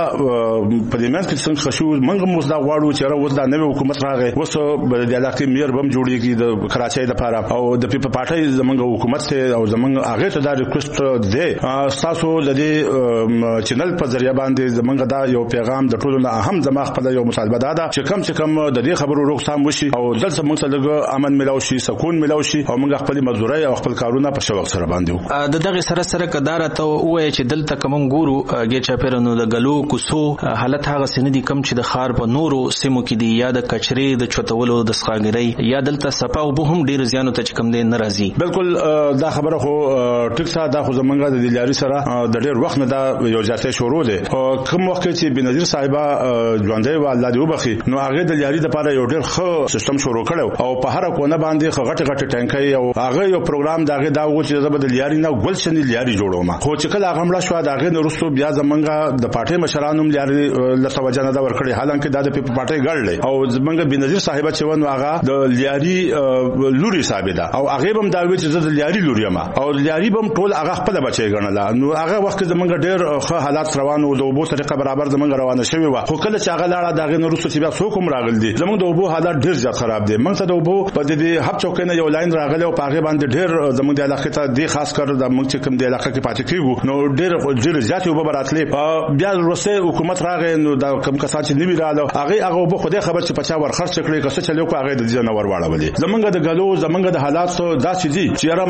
زمونږ په دې منځ کې څنګه خشو منګ موږ دا غواړو چې راوځ دا نوې حکومت راغی وسو د علاقې میر بم جوړیږي د کراچۍ لپاره او د پیپل پارټي زمونږ حکومت ته او زمونږ هغه ته دا ریکوست دی تاسو د دې چینل په ذریعہ باندې چې زمونږ دا یو پیغام د ټولو نه اهم زما خپل یو مطالبه ده چې کم څه کم د دې خبرو روکثام وشي او دلته موږ ته امن ملاو شي، سکون ملاو شي او موږ خپل مزدوري او خپل کارونه په شوق سره باندې وکړو. د دغه سره کدار ته وایي چې دلته کوم ګورو کې چا پیرنو د غلو کوسو حالت هغه سندي کم چې د خار په نورو سیمو کې دی یا د کچري د چوتولو د سخاګري یا دلته صفا او به هم ډیر زیانو ته کم دی ناراضي. بالکل دا خبره خو ټیک سره دا خو زمونږ د دلاري سره د ډیر وخت نه دا یو ځاتې شروع دي. کوم وخت چې بنظیر صاحب ژوندۍ و الله دې وبخي نو هغه د لاري لپاره یو ډیر ښه سیستم شروع کړو او په هر کوونه باندې غټ ټانکي او هغه یو پروګرام داغه دا و چې زبد لاري نه ګلشن لاري جوړوم. خو چې کله هغه مړ شو داغه نورستو بیا زمونږ د پارټي مشرانو لاري لسوجنه دا ورکړي حالانکه دا د پارټي ګړلې او زمونږ بنظیر صاحب چې ونه هغه د لاري لوري صاحب ده او هغه هم دا وی چې د لاري لوري ما او لاري هم ټول هغه خپل بچي ګڼل. نو هغه وخت زمونږ ډیر ښه حالات روانو د وبو طریقه برابر زمونږ روانه شوی و. خو کله چې هغه لاړه داغه نورستو چې بیا څوک هم راغل دي زمونږ د وبو حالات ډیر زیات خراب دي. موږ ته د وبو په دې هب چوکینه یو لاین راغلی او په هغه باندې ډیر زمونږ د علاقې ته دی خاص کر د موږ چې کوم د علاقې کې پاتې کیږو نو ډیر زیات وبو براتلې بیا وروسته حکومت راغی نو دا کوم کسان چې نیوی رااله هغه وبو خو دې خبر چې پچا ورخرڅ کړي کسه چلو کو هغه د ځنه ورواړولې. زمونږ د غلو زمونږ د حالات داسې دي چې را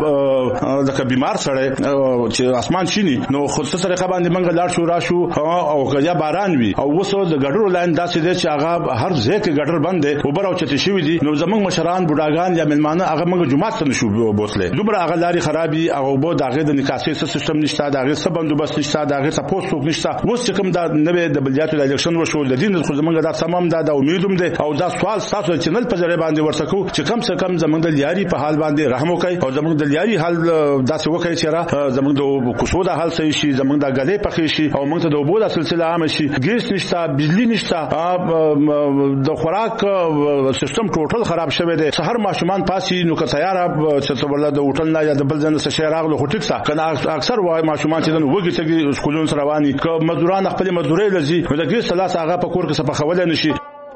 موږ د بیمار سره چې اسمان شینی نو خود سره باندې موږ لاړ شو راشو او یا باران وی او وسو د ګډرو لاین داسې دي چې هغه هر ځای کې ګډر بند دي او برو چته شوی دي. نو زمونږ مشران بډاګان یا ملمانه هغه موږ جمعه ته نشو بوتله دومره هغه لاري خرابي او بو دغه د نکاسي سیستم نشته دغه څه بندوبست نشته دغه څه پوسټ نشته. اوس چې کوم دا نوې د بلجاتو د الیکشن وشو د دین خو زمونږ دا تمام دا امیدوم دي او دا سوال تاسو د چینل په ذریعہ باندې ورسکو چې کم څه کم زمونږ د یاري په حال باندې رحم وکړي او زمونږ د یاري حال داسې وکړي چې را زمونږ د کوڅو د حال صحیح شي زمونږ د غلې پخې شي او موږ ته د وبو د سلسله عام شي. ګیس نشته بجلی نشته د خوراک سیستم ټوټل خراب شوی دی. سحر ماشومان پاسي نو که تیار چې څول د هوټل نه یا د بل ځای څخه شهر راغلو خو ټیک څه کنه اکثر وای ماشومان چې نو وګی ته سکولون رواني که مزدوران خپل مزدوري لزي د ګیس ثلاثه هغه په کور کې څه په خوله نشي.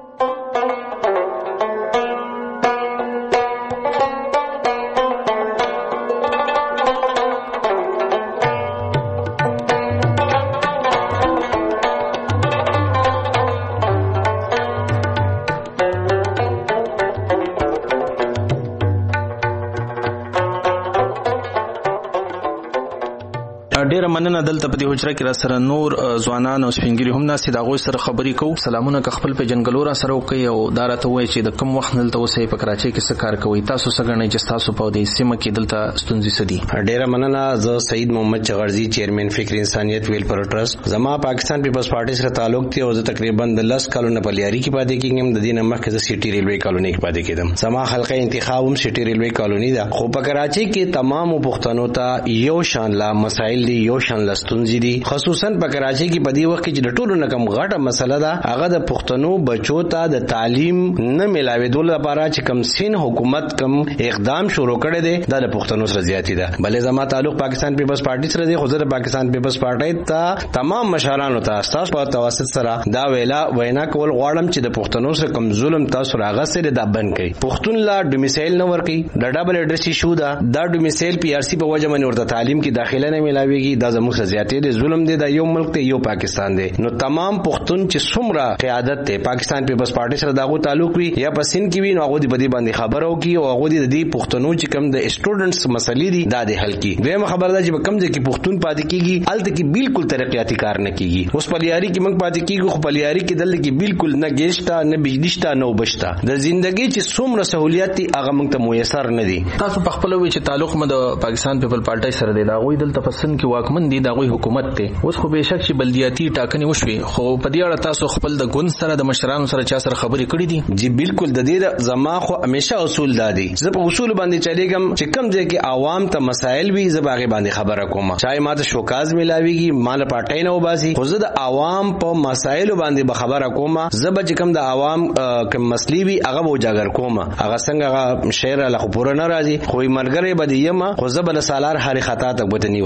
ډیر مننه دلته په دې حجره کې را سره نور ځوانان او سپینګری هم ناس دا غوي سره خبرې کوو. سلامونه که خپل په جنگلور سره وکي او دارته وای چې د کم وخت دلته وسې په کراچۍ کې څه کار کوي تاسو څنګه چې تاسو په دې سیمه کې دلته ستونزې سدي. ډیر مننه. زه سید محمد چغرزی چیرمن فکر انسانیت ویلفیر ټرست زما پاکستان پیپلز پارټي سره تعلق دی او زه تقریبا د 10 کالونو په لیاري کې پاتې کېږم. د دې نه مخکې زه سټي ریلوي کالوني کې پاتې کېدم. زما حلقه انتخاب هم سټي ریلوي کالوني ده. خو په کراچۍ کې تمام پښتنو ته یو شان لا مسائل دي یو شان ستونزې دي. خصوصا په کراچۍ کې په دې وخت کې چې ټولو نه کم غټه مسله ده هغه د پښتنو بچو ته د تعلیم نه ملاوېدو لپاره چې کم سین حکومت کم اقدام شروع کړی دی دا د پښتنو سره زیاتی ده. بلې زما تعلق پاکستان پیپلز پارټي سره دی خو زه د پاکستان پیپلز پارټي ته تمام مشرانو ته تاسو په توسط سره دا وینا کول غواړم چې د پښتنو سره کم ظلم تاسو راغ سره دا بند کړئ. پښتون لا ډومیسایل نه ورکي د ډبل ایډریس شو دا ډومیسایل پی آر سی په وجه باندې ورته تعلیم کې داخله نه ملاويږي دا زموږ زیاتې دي ظلم دی دا یو ملک ته یو پاکستان دی. نو تمام پښتون چې څومره قیادت ته پاکستان پیپلز پارټي سره داغو تعلق وي یا پسین کې وي نو هغه د بدی باندې خبرو کی او هغه د دې پښتنو چې کم د سټوډنټس مسلې دي دا د حل کی. دویمه خبره ده چې کم ځکه کې پښتون پاتې کیږي الته کې بالکل ترقیاتی کار نه کیږي. اوس پلیاری کې موږ پاتې کیږو خو پلیاری کې دلته کې بالکل نه ګیشتا نه بجلیشتا نه وبشتا د ژوندۍ چې څومره سہولیات دي هغه موږ ته میسر نه دي. تاسو په خپل وی چې تعلق مده پاکستان پیپل پارټي سره دی دا غوي دلته پسند کې واکمن دي دا غوي حکومت ته اوس خو به شک چې بلدیاتی ټاکنې وشوي خو په دې اړه تاسو خپل د ګوند سره د مشرانو سره چا سره خبرې کړې دي؟ جی بالکل د دې زما خو همیشه اصول دادي زه په اصول باندې چلیږم چې کم ځای کې عوام ته مسائل وي زه باغې باندې خبره کوم چای ماته شوکاز ملاويږي مال پټای نه وباسي خو زه د عوام په مسائل باندې به خبره کوم زه به کم د عوام کوم مسلې وي هغه به اجاگر کوم هغه څنګه شعر له پوره ناراضي خو مرګره به دیم خو زه بل سالار هر خطا ته بوت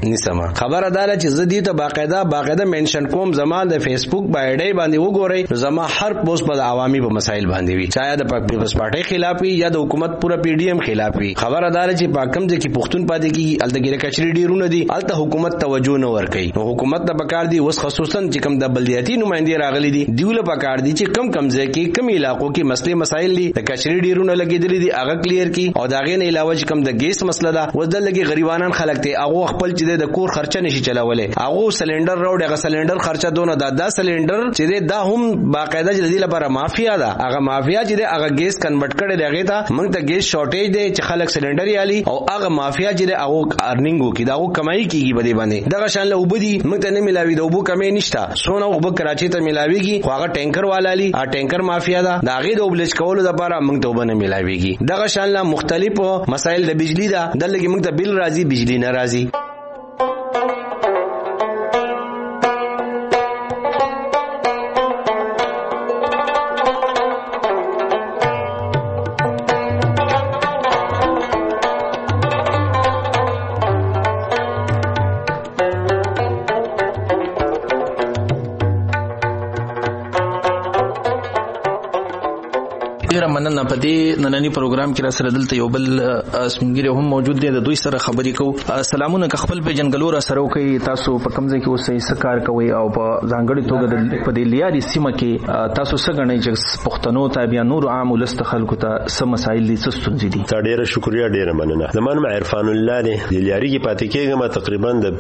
نسمه. خبره ده چې زدي ته باقاعده منشن کوم زما د فیسبوک بایډای باندې وګورئ، زما هر پوسټ په عوامي په مسایل باندې وي، چاہے د پیپلز پارټي خلاف وي یا د حکومت پورا پی ډی ایم خلاف وي. خبره ده چې پاکم ځکه پښتون پاتې کی الته کچري ډیرونه دي، الته حکومت توجه نه ور کوي. نو حکومت د پکار دی وس خصوصا چې کم د بلدیاتي نمائندې راغلي دي دیوله پکار دي چې کم ځکه کم علاقو کې مسایل دي د کچري ډیرونه لګیدلي دي هغه کلیر کی، او داغه نه علاوه چې کم د ګیس مسله ده وځل لګي غریبانان خلک ته هغه خپل چې د کور خرچه نشي چلاولې، هغه سلندر راوړي، هغه سلندر خرچه دونه دا سلندر چې دا هم باقاعده چې د لپاره مافیا ده، هغه مافیا چې هغه ګیس کنورټ کړي دغه ته موږ ته ګیس شارټیج دی چې خلک سلندر یالي، او هغه مافیا چې هغه ارنینګ وکي دا کمای کیږي بده باندې دغه شان له وبدي موږ ته نه ملاوي د وبو کمې نشته، سونه وب کراچي ته ملاويږي، خو هغه ټینکر والالي ټینکر مافیا ده، دا غي د وبلچ کولو لپاره موږ ته وبنه ملاويږي. دغه شان له مختلف مسائل د بجلی ده دلته موږ ته بل راځي بجلی نه راځي. مننه. په دې نننی پروګرام کې را سره دلته یو بل سپینګری هم موجود دی، د دوی سره خبرې کوو. سلامونه خپل په جنګلور سره کوي، تاسو په کوم ځای کې اوسئ، څه کار کوئ، او په ځانګړي توګه په دې لیاري سیمه کې تاسو څه غنئ چې پښتنو ته بیا نور عام ولست خلکو ته څه مسایل دي، څه ستونزې دي؟ ډیره شکریا، ډیره مننه. زمونږ عرفان الله دی د لیاري کې پاتې کېږم تقریبا د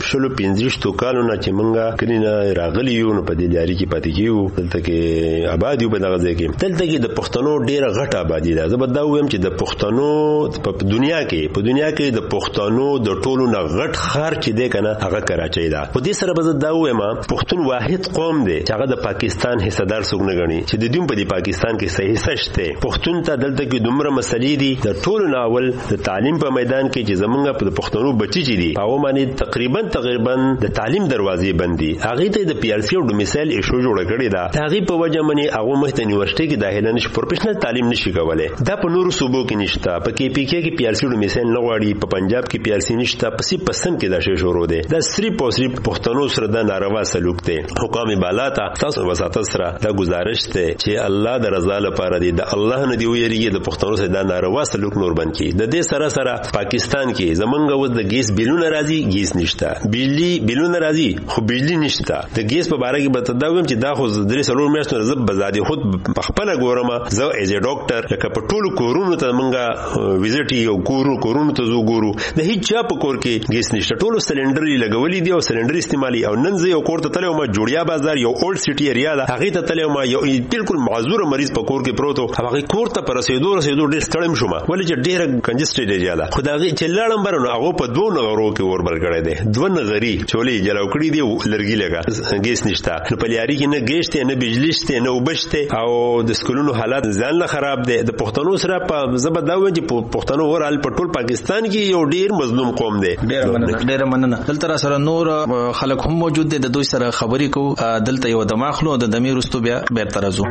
15 کالونو چې مونږه کینه راغلی یو نو په دې لیاري کې پاتې کېږو، دلته کې آباد یو په دغه ځای کې، دلته کې د پښتنو ډیره غټه آبادی ده. زه به دا وایم چې د پښتنو په دنیا کې د پښتنو د ټولو نه غټ ښار چې دی کنه هغه کراچۍ ده. په دې سره به زه دا وایم پښتون واحد قوم دی چې هغه د پاکستان حصدار څوک نه غني چې د دوی په پاکستان کې صحیح سشته. پښتون ته دلته کې دومره مسلې دي د ټولو ناول د تعلیم په میدان کې چې زمونږ په پښتنو بچی چې دي هغه باندې تقریبا د تعلیم دروازې بندي، هغه ته د پی ار سی او ډومیسایل ایشو جوړ کړی دا، هغه په وجه باندې هغه مخته یونیورسيټي کې داخله نشي، پروفیشنل تعلیم نشي کولای. دا په نورو صوبو کې نشته، په کې پی کې پی ار سی ډومیسایل نه غواړي، په پنجاب کې پی ار سی نشته، په سی پسند کې دا شی شروع دی. دا صرف پښتنو سره د ناروا سلوک دی. حکام بالا ته تاسو وساتل سره دا گزارش دی چې الله د رضا لپاره دی، د الله نه دی ویریږي د پښتنو سره د ناروا سلوک نور بند کی. د دې سره پاکستان کې زمونږ وځ د ګیس بیلونه راځي، ګیس نشته، بجلی بیلونه راځي خو بجلی نشته. د ګیس په اړه کې به تداوم چې دا خو درې سلور میاشتو زب بزادي خود په خپل ګورم زه ایز ا ډاکټر لکه په ټولو کورونو ته مونږه وزټ یو کورونو ته زو ګورو، د هیڅ چا په کور کې ګیس نشته، ټولو سلندر لګولې دي او سلندر استعمالي. او نن زه یو کور ته تلم، ما جوړیا بازار یو اولډ سټي ایریا ده، هغه ته تلم، یو بالکل معذور مریض په کور کې پروت و، هغه کور ته پر رسیدو ډېر ستړم شوم ولې چې ډېر کنجسټډ ایریا ده. خدای چې لاړم برنو هغه په دوه نغرو کې وربر کړی دی، دوه نغري چولې جلاو کړی دی، لرګي لګا ګیس نشته. نو په لیاري کې نه ګیس ته، نه بجلی شته، نه وبشته، او د سکولونو حالات ځان له خراب دي. د پښتنو سره په زبرداوي چې پښتنو ورال په ټول پاکستان کې یو ډیر مظلوم قوم دی. ډیر مننه. دلته سره نور خلک هم موجود دي، د دوی سره خبرې کو. دلته یو دماغلو د دمیر رستو بیا بیرته راځو.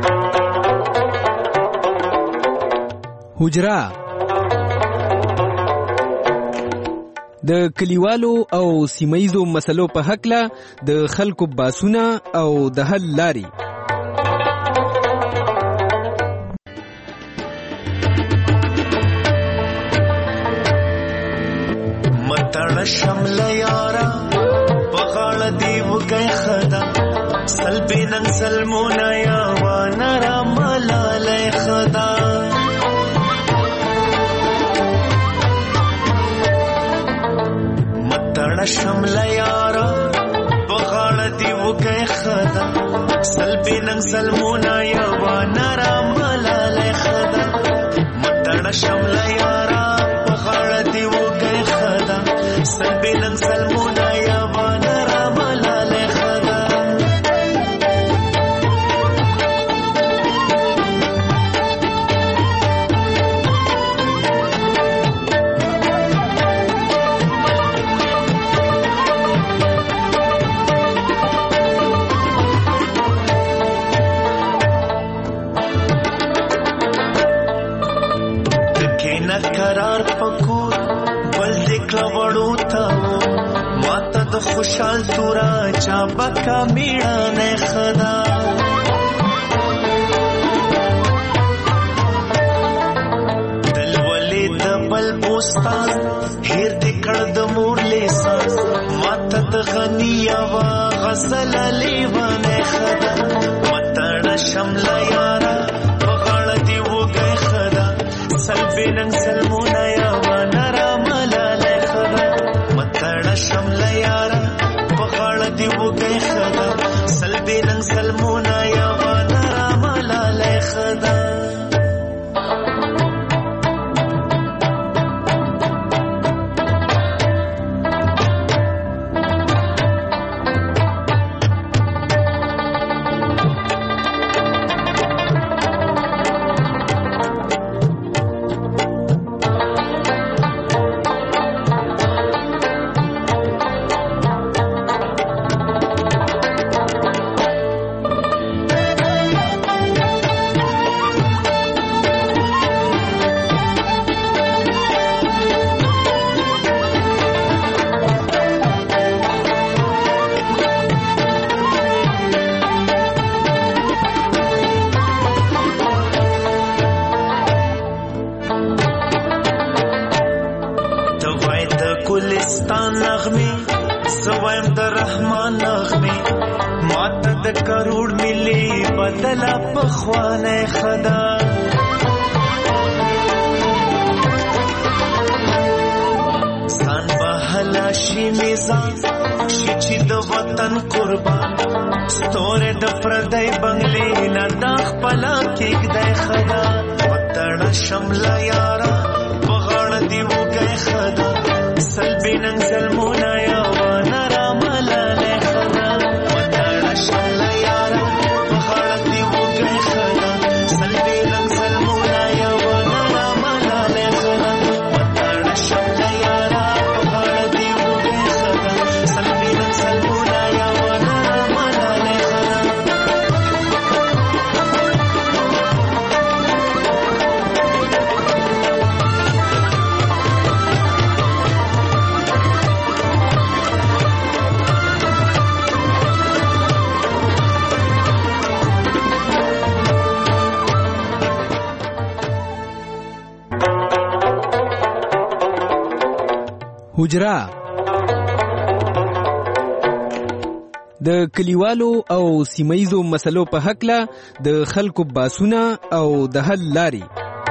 حجره د کلیوالو او سیمایزو مسلو په حق له د خلکو باسونه او د حل لاري. متړ شمل یارا پغړ دی وګي خدا سلبي نن سلمونا یا ونرا ملالای خدا متړ شمل یارا پغړ دی وګي خدا سلبي نن سلمونا یا ونرا ملالای خدا متړ شمل یارا پغړ دی وګي خدا سلبي نن سلمونا یا ونرا ملالای خدا قرار پکور بل دکلا وړو تا ماته د خوشحال تورا چابکا میړانه خدا دل ولې د بل بوستان هیر دې کړ د مور لیسان ماته د غنیا وا غزل لیوانه خدا متړ شمل یارا بغړ دی وګه خدا سلبنن سلمونا یا ونرا ملاله خدا متړ شمل یارا بغړ دی وګه خدا سلبنن سلمونا یا ونرا ملاله خدا کروڑ ملی بدلا پخوانه خدا سان بحلا شی میزان شی چی د وطن قربان ستوره د پردای بنگلی نه داخ پلا کېګ د خدا وتړ شمل یارا بغړ دی وګه خدا سلبینن سلمونا یا ونرا ملاله خدا شمل یارا بغړ دی وګه خدا سلبینن سلمونا یا ونرا ملاله خدا وتړ شمل یارا بغړ دی وګه خدا سلبینن سلمونا یا ونرا ملاله خدا حجره د کلیوالو او سیمایزو مسلو په حق له د خلکو باسونه او د حل لاري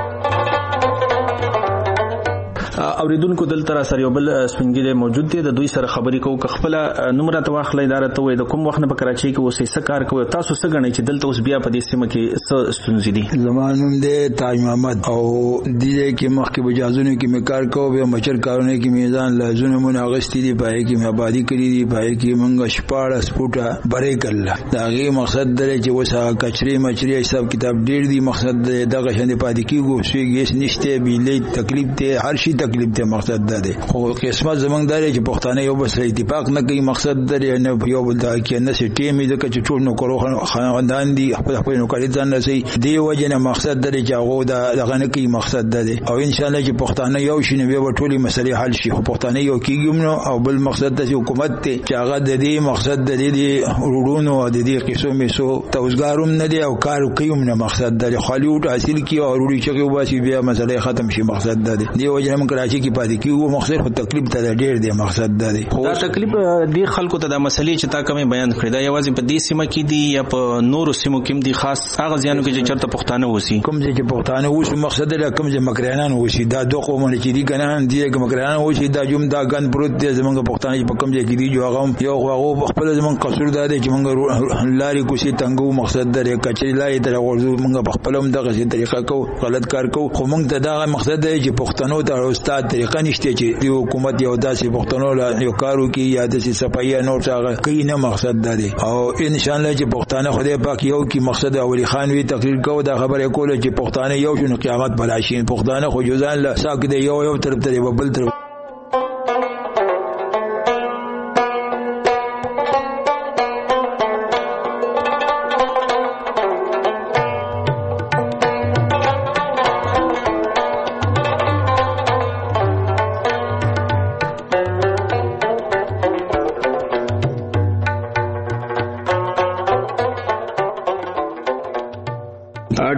اوریدونکو دلته را سره یو بل سپینګیره موجود دي د دوی سره خبرې کوو خپل نمبر ته واخلې اداره ته وي د کوم وخت نه په کراچۍ کې اوسې څه کار کوي تاسو څه غنئ چې دلته اوس بیا په دې سیمه کې څه ستونزې دي زمانوم دې تاج محمد او دې کې مخکې بجازونو کې مې کار کوو به مچر کارونه کې میزان لازونه مون اغستې دي پای کې مې آبادی کړې دي پای کې مونږ شپاړه سپوټه برې کړل دا غي مقصد درې چې وسه کچري مچري حساب کتاب ډېر دي مقصد دغه شند پاتې کېږي سویګیس نشته بیلې تکلیف ته هر شي تکلیف ته مقصد ده خو قسمت زمنګ داري چې پښتانه یو بس اتفاق نه کوي مقصد ده نه یو بل دا کې نه سټي مې د کچ ټول نو کورو خاندان دي خپل نو کړی ځان رسي دی وجه نه مقصد ده چې هغه دغه نه کوي مقصد ده او ان شاء الله چې پښتانه یو شي نه به ټولي مسلې حل شي خو پښتانه یو کېږم نو او بل مقصد ده حکومت ته چې هغه د دې مقصد د دې ورونو د دې قصو مې سو توزګاروم نه دی او کار کوي نه مقصد ده خالي وټ حاصل کی او وروړي چې وباسي بیا مسلې ختم شي مقصد ده دی وجه نه کراچي کې پاتې کیږي مقصد خو تکلیف ته ډېر دی مقصد ده خو دا تکلیف دی خلکو ته د مسلې چې تا کومه بیان کړی دا یوازې په دې سیمه کې دی یا په نورو سیمو کې دی خاص هغه ځانو کې چې چرته پښتانه وسی کوم چې پښتانه وسی مقصد ده کوم چې مکرانان وسی دا دوه قومونه چې دي ګنان دي چې مکرانان وسی دا جوم دا ګن پروت دي زمونږ پښتانه په کوم ځای کې دي جو هغه یو هغه خپل زمونږ قصور ده چې موږ لاري کوشي تنګو مقصد ده کچري لاري تر ورځو موږ په خپل هم دغه طریقه کو غلط کار کو خو موږ ته دا مقصد ده چې پښتنو ته استاد طریقه نشته چې دی حکومت یو داسې پښتنو لا یو کارو کې یا داسې صفایي نور څنګه کوي نه مقصد ده او ان شاء الله چې پښتانه خدای پاک یو کې مقصد اولی خان وی تقریر کوو دا خبره کوله چې پښتانه یو شنو قیامت بلاشي پښتانه خو جزان له ساک دی یو طرف ته بل طرف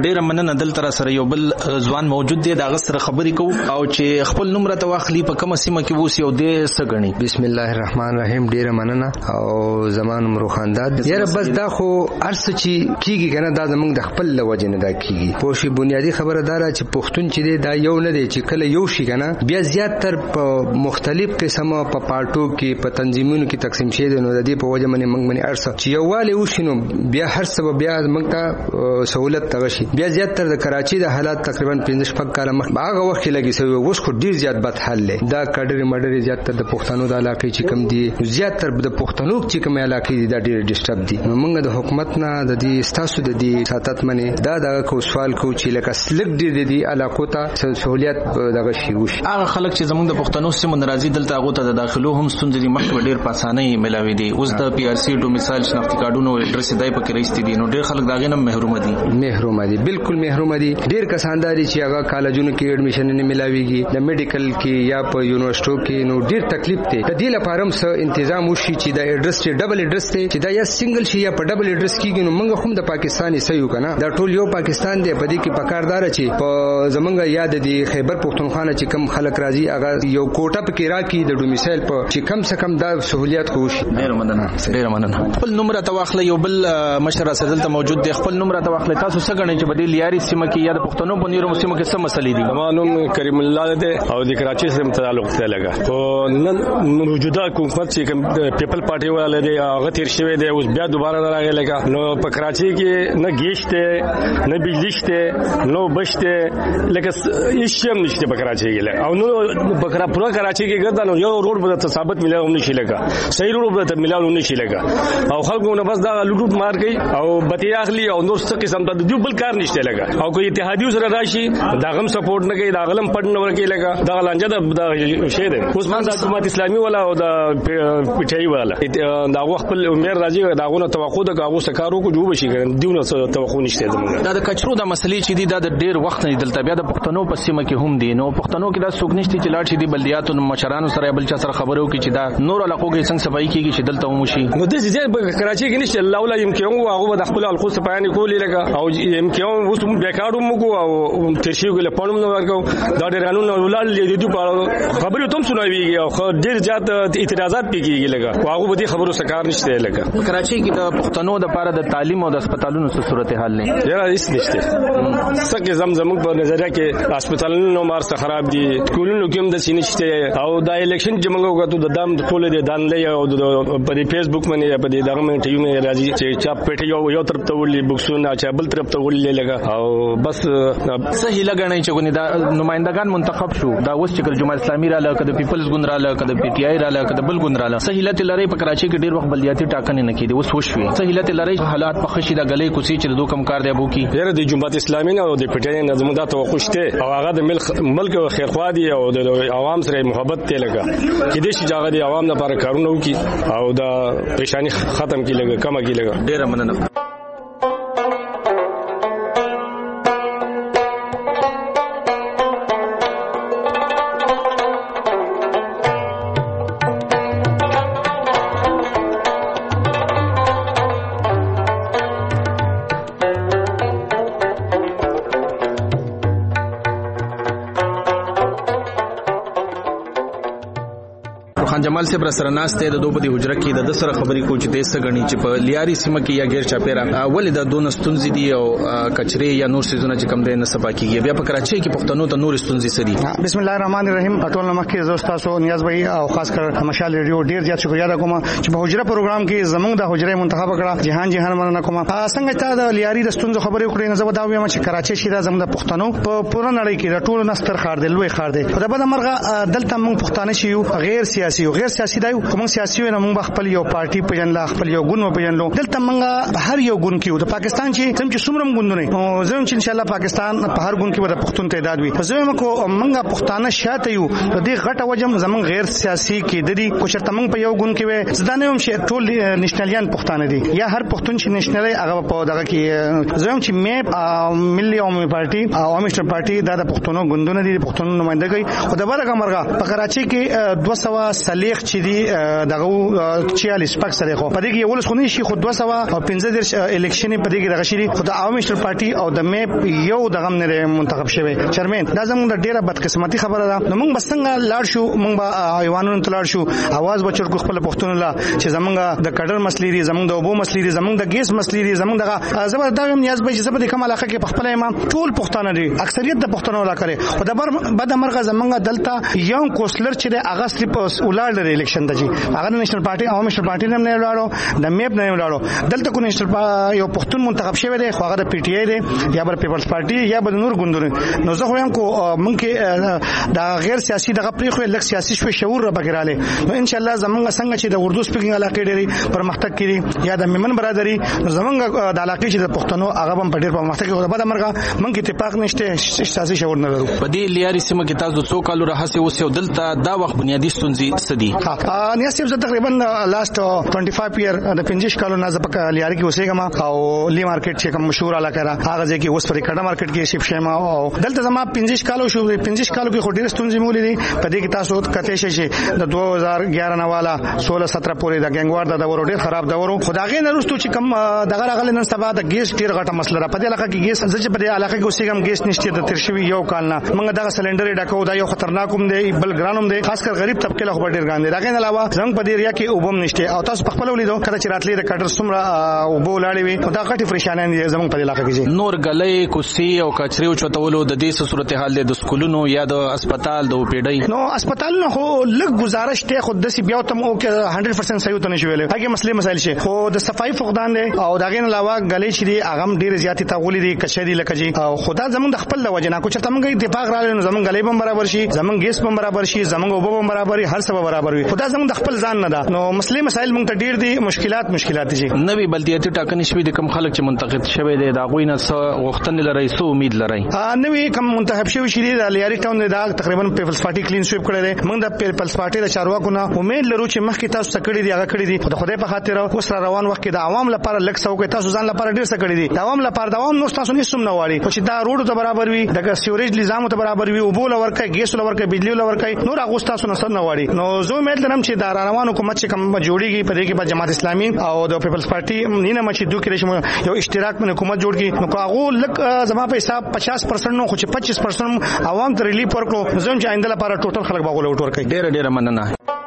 ډیر مننه. دلته سره یو بل ځوان موجود دی، دا غسر خبرې کو او چې خپل نوم راته واخلي، په کومه سیمه کې ووسی او د سګنی. بسم الله الرحمن الرحیم. ډیر مننه او زمان عمر خانداد. یاره بس دا خو ارس چې کیږي کنه، دا زمونږ د خپل لوجه نه دا کیږي. پوښي بنیادی خبره دارا چې پښتون چې دی دا یو نه دی چې کله یو شي کنه بیا زیات تر په مختلف قسمه په پارټو کې په تنظیمونو کې تقسیم شي. نو د دې په وجه باندې موږ باندې ارس چې یووالی وشینو بیا هر سبب بیا موږ ته سہولت تغشي. بیا زیات تر د کراچي د حالات تقریبا 15 کال مخ هغه وخت لګي سوي، اوس خو ډیر زیات بد حل دی. دا کډر مډر زیات تر د پښتنو د علاقې چې کم دي، زیات تر د پښتنو چې کوم علاقې دي دا ډیر ډیسټرب دي. نو موږ د حکومت نه د دې ستاسو د دې ساتت منې دا کو سوال کو چې لکه سلک دي علاقو ته سہولیت دغه شي وشي. هغه خلک چې زموږ د پښتنو سیمو ناراضي دلته هغه ته د داخلو هم ستونزې مخ ډیر په اسانۍ ملاوي دي. اوس د پی آر سی ډومیسایل شناختی کارډونو ایډرس دای په کې راځي دي، نو ډیر خلک داغه نه محروم دي. بالکل محروم دي. ډیر کسان دي چې هغه کالجونو کې اډمیشن نه ملاويږي، د میډیکل کې یا په یونیورسيټو کې، نو ډیر تکلیف دی. د دې لپاره هم څه تنظیم وشي چې د ایډرس چې ډبل ایډرس دی چې دا یا سنگل شي یا په ډبل ایډرس کېږي. نو موږ هم د پاکستاني سيو کنه، دا ټول یو پاکستان دی. په دې کې پکاردار چې په زمونږ یاد دي خیبر پختونخوا چې کم خلک راځي هغه یو کوټه په کې راکې د ډومیسایل په چې کم څه کم دا سہولیت کوشي. ډیر مننه. خپل نوم راته واخله. یو بل مشر سره موجود دی، خپل نوم راته واخله. تاسو څه غنئ چې په دې لیاري سیمه کې یا د پښتنو په نیرو سیمه کې څه مسلې دي؟ زمانوم کریم الله دی او د کراچي سره تعلق لګا. او نن موجوده حکومت چې پیپل پارټي والا دی هغه تیر شوی دی، اوس بیا دوباره راغلی لګا. نو په کراچي کې نه گیشته نه بجلی شته نو بشته لکه هیڅ هم نشته په کراچي کې. او نو په پورا کراچي کې ګرځا نو یو روډ به ثابت ملاو نشي لګا، صحیح روډ به ملاو نشي لګا. او خلکو نه بس دا لوټ مار کوي او بتی اخلي او نور څه قسم ته د بل کار نشته لګا. او کوئی اتحادیو سره راشي دا غم سپورټ نه کوي، دا غلم پړ نه ورکی لګا. دا لانجه د شی ده اوس مان د حکومت اسلامي والا او د پټای والا دا وخت په عمر راځي دا غو توقع د غو سکارو کو جوړ شي دیونه توقع نشته. دا د کچرو د مسلې چې دي دا د ډیر وخت نه دلته بیا د پښتنو په سیمه کې هم دي. نو پښتنو کې دا څوک نشته چې لاړ شي د بلدیاتو مشرانو سره بل چا سره خبرو کې چې دا نور علاقو کې څنګه صفائی کیږي چې دلته هم شي. نو د دې کراچي کې نشته الله ولا يمكن هغه د خپل الخص بیان کولی لګا او يمكن اوس بیکارو موږ او ترشیو کې پړم نو ورکو دا ډیر قانون ولال دي په خبرو تم سنويږي او ډیر زیات اعتراضات پکېږي لګا. هغه به دې خبرو سکار نشته لګا. کراچي کې د پښتنو د لپاره د تعلیم او د هسپتالونو څه صورتحال نه یاره هیڅ نشته. څنګه زمزم په نظریه کې هسپتالونو مارسته خراب دي، سکولونو کې هم د سینشته او دا الیکشن چې موږ وکړو د دام ټول دي دانلې او په فیسبوک باندې په دې دغه منټ یو نه راځي چې چا پټ یو طرف ته ولې بوکسونه چا بل طرف ته ولې لګا. او بس صحیح لګنای چې ګونی دا نمائندگان منتخب شو، دا اوس چې جمهوریت اسلامي را لکه د پیپلز ګوند را لکه د پی ټی آی را لکه د بل ګوند را لکه صحیح لته لری په کراچي کې ډیر وخت بلدیاتي ټاکنې نه کیدي. اوس وشوي صحیح لته لری حالات په خشي د غلې کوسي چې دوه کم کار دی ابو کی یاره د جمهوریت اسلامي نه او د پی ټی آی نظم دا توقع شته او هغه د ملک خیرخوا دي او د عوام سره محبت ته لګا چې د شي جاغه د عوام لپاره کارونه وکي او دا پریشانی ختم کی لګا کم کی لګا. ډیر مننه. جمال صاحب سره ناشته د دوه په حجره کې د سره خبرې کو چې د سګنی چې په لیاري سیمه کې یا غیر چاپیرا ولې د دوه ستونزې دي او کچري یا نور سيزونه چې کم دي نه سپا کیږي. بیا په کراچي کې پښتنو ته نور ستونزې سدي. بسم الله الرحمن الرحیم. ټول مخکې زوستا سو نیاز بھائی او خاص کر مشال ریډیو ډیر زیات شکریا ده کوم چې په حجره پروګرام کې زمونږ د حجره منتخب کړه. جهان مننه کوم. څنګه ته د لیاري د ستونزې خبرې کړې نه زه دا وایم چې کراچي شي د زمونږ د پښتنو په پوره نړۍ کې د ټولو نستر خار دی لوی خار دی. په دغه مرغه دلته موږ پښتانه شي غیر سیاسي او غیر سیاسي دی کوم سیاسي نه موږ خپل یو پارټي پیژنلا خپل یو ګوند پیژنلو. دلته موږ هر یو ګوند کې د پاکستان چې څومره ګوندونه او زموږ چې ان شاء الله پاکستان په هر ګوند کې د پښتون تعداد وي. زموږ کو موږ پښتانه شاته یو د دې غټه وجم زموږ غیر سیاسي کې د دې کو شرط موږ په یو ګوند کې وي ځدانه هم چې ټول نېشنلیان پښتانه دي یا هر پښتون چې نېشنل هغه په دغه کې زموږ چې مې ملي عوامي پارټي او عوامي پارټي د پښتونو ګوندونه دي پښتون نمائندګي او د برګه مرغه په کراچي کې 200 صلیخ چې دی دغه 46 پک سره خو په دې کې ولس خونی شي خو 200 او 15 الیکشن په دې کې دغه شری خو د عوامي نېشنل پارټي او د میپ یو دغه نه منتخب شوی چیرمن دا زموږ د ډیره بدقسمتي خبره ده. نو موږ بسنګ لاړ شو موږ به ایوانونو تلاړ شو आवाज بچر کو خپل پښتون لا چې زمونږ د کډر مسلې دي زمونږ د اوبو مسلې دي زمونږ د ګیس مسلې دي زمونږ دغه زبردست نیاز به چې زبر د کوم علاقه کې په خپل امام ټول پښتانه دي اکثریت د پښتنو لا کوي خو د بد مرغه زمونږ دلته یو کوسلر چې د اگست ریپوس ولړ لري الیکشن د جی هغه نېشنل پارټي عوامي نېشنل پارټي نه ولاړو د میپ نه ولاړو دلته کو نېشنل یو پښتون منتخب شوی دی خو هغه د پی ټی آی دی یا بل پیپلز پارټي یا بل نور ګوندونه نو زه وایم کو مونږ دا غیر سیاسي دغه پری خو لک سیاسي شوي شعور را بګراله نو ان شاء الله زمونږ څنګه چې د اردو سپیکینګ علاقې ډېری پرمختګ کړي یا د میمن برادری زمونږ د علاقې چې د پښتنو هغه هم په ډېر پرمختګ کوي په دمرغه مونږ اتفاق نشته سیاسي شعور نه لرو. په دې لیاري سیمه کې تاسو څو کالو راهسه اوسئ دلته دا وخت بنیادی ستونزې سدي نه سیب زه تقریبا لاست 25 ایئر د 15 کالو نه زپک لیاري کې اوسېګم او لی مارکیټ چې کوم مشهور علاقه را هغه ځکه اوس پر کډه مارکیټ کې شپ شیما او دلته زما 15 کالو شو 15 کالو کې خو ډېر ستونزې مولې دي په دې کې تاسو کته شي د 2011 نه والا 16-17 پورې د ګنگوار د ورو ډېر خراب دورو خدای نه رستو چې کم دغه راغلی نن سبا د ګیس ډېر غټه مسله را په دې علاقه کې ګیس ځکه په دې علاقه کې اوسېګم ګیس نشته د ترشوي یو کال نه موږ دغه سلندر ډکو دا یو خطرناک هم دی بل ګرانوم دی خاص کر غریب طبقه له خبر ډېر ګران دی دغه نه علاوه څنګه په دې ریا کې وبم نشته او تاسو په خپل ولیدو کله چې راتلې د کډر سمره وبو لاړې وي دا غټي پریشانه دي زموږ په علاقه کې نور غلې کوسي او کچري او چتولو د دې صورتحال د سکولونو یا د اسپیټال د اوپیډي نو اسپیټال نه خو لږ گزارش ته خود د سی بیا تم او کې 100% صحیح ته نشویل هغه مسلې مسایل شي خو د صفای فقدان دي او داغه نه علاوه غلې شي دي اغم ډېر زیاتی تغولې دي کچري لکه جی او خدا زمونږ د خپل وجنا کو چې تمګي اتفاق راغلی نو زمونږ غلې بم برابر شي زمونږ ګیس بم برابر شي زمونږ اوبو بم برابر هر څه برابر وي خدا زمونږ د خپل ځان نه ده نو مسلې مسایل مونږ ته ډېر دي مشکلات دي نوې بلدیاتي ټاکنې شوي د کم خلک چې منتخب شوي دي دا غوینه وختن لري سو امید لري نوې کم منتخب شوي شي د لیاري ټاون دا تقریبا پیپلز پارټي کلین سویپ کړی دی موږ د پیپلز پارټي د چارواکو نه امید لرو چې مخکې تاسو سکړی دی هغه کړی دی خدای په خاطر اوس روان وخت کې د عوام لپاره لک سو کې تاسو ځان لپاره ډیر سکړی دی د عوام لپاره د عوام نو تاسو نه سم نه واړي چې دا روډ ته برابر وي د سیوریج نظام ته برابر وي او بول ورکه ګیس ورکه بجلی ورکه نور هغه تاسو نه سم نه واړي نو زه امید لرم چې د روان حکومت چې کوم جوړیږي په دې کې په جماعت اسلامي او د پیپلز پارټي نه مچې دوه کې یو اشتراک من حکومت جوړ کی نو هغه لک زما په حساب 50% نو خو چې 25% عوام ته ریلیف ورکړو زم چې آینده لپاره ټوټل خلک باغول وټ ورکړي ډېر مننه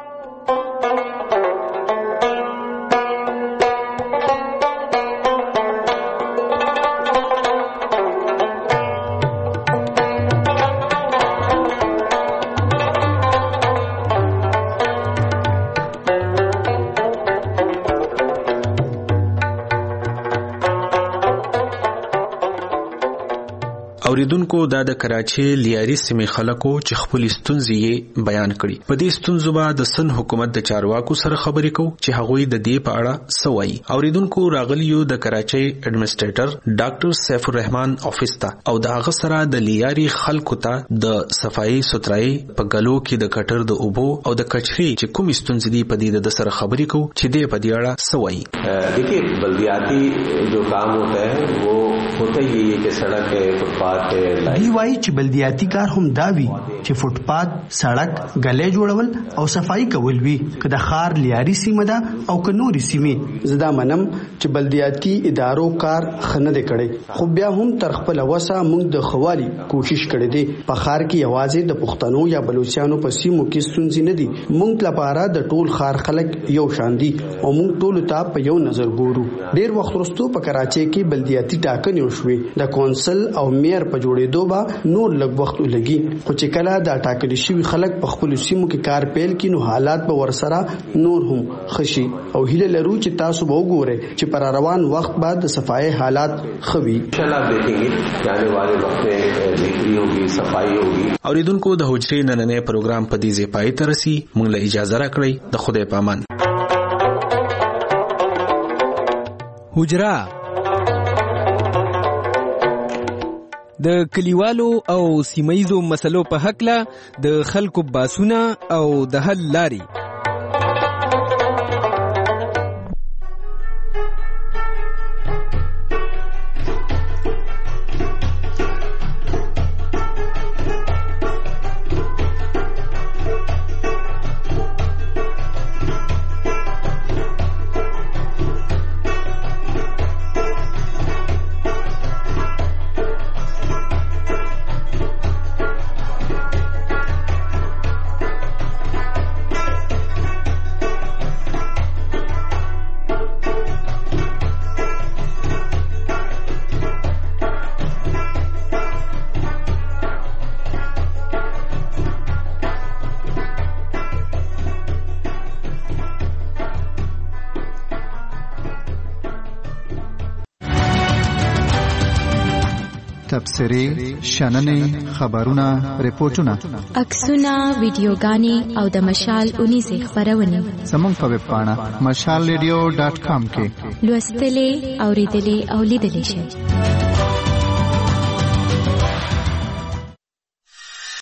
اوریدونکو دا د کراچي لیاري سیمې خلکو چې خپل ستونزې بیان کړي په دې ستونزو باندې د سن حکومت د چارواکو سره خبرې کو چې هغوی د دې په اړه سوي اوریدونکو راغلیو د کراچي اډمنسټریټر ډاکټر سیف الرحمن افیس ته او د هغه سره د لیاري خلکو ته د صفائی سترای په غلو کې د کټر د اوبو او د کچري چې کوم ستونزې دی په دې د سره خبرې کو چې دې په دې اړه سوي देखिए बल्दियाती जो काम होता है वो होता ही है कि सड़क है फुटपाथ دی وایي چې بلدیاتي کار هم دا وي چې فوټپات سړک غلې جوړول او صفائی کول وي که د خار لیاري سیمه ده او که نوري سیمې زدا منم چې بلدیاتي ادارو کار خنه دې کړي خو بیا هم تر خپل وسه موږ د خوالي کوشش کړې دي په خار کې یوازې د پښتنو یا بلوچستانو په سیمو کې ستونزې نه دي موږ لپاره د ټول خار خلک یو شان دي او موږ ټول ته په یو نظر ګورو ډیر وخت وروسته په کراچي کې بلدیاتي ټاکنې وشوې د کونسل او میر په جوړېدو با نور لږ وخت ولګي خو چې کله دا ټاکل شوی خلک په خپل سیمو کې کار پیل کړي نو حالات به ورسره نور هم خشي او هیله لرو چې تاسو به وګورئ چې پر روان وخت بعد د صفای حالات خوي انشاءالله دیکھیں آنے والے وقت میں بہتری ہوگی صفائی ہوگی اوریدونکو د حجرې نننې پروګرام په دې ځای پای ته رسي موږ له اجازه راکړئ د خدای په امان حجره د کلیوالو او سیمایزو مسلو په حقله د خلکو باسونه او د حل لاري تبصرې شننې خبرونه ریپورتونه عکسونه ویډیوګانې او د مشال اونیزې خبرونه زموږ په ویب پاڼه mashalradio.com کې لوستلې اوریدلې او لیدلې شئ.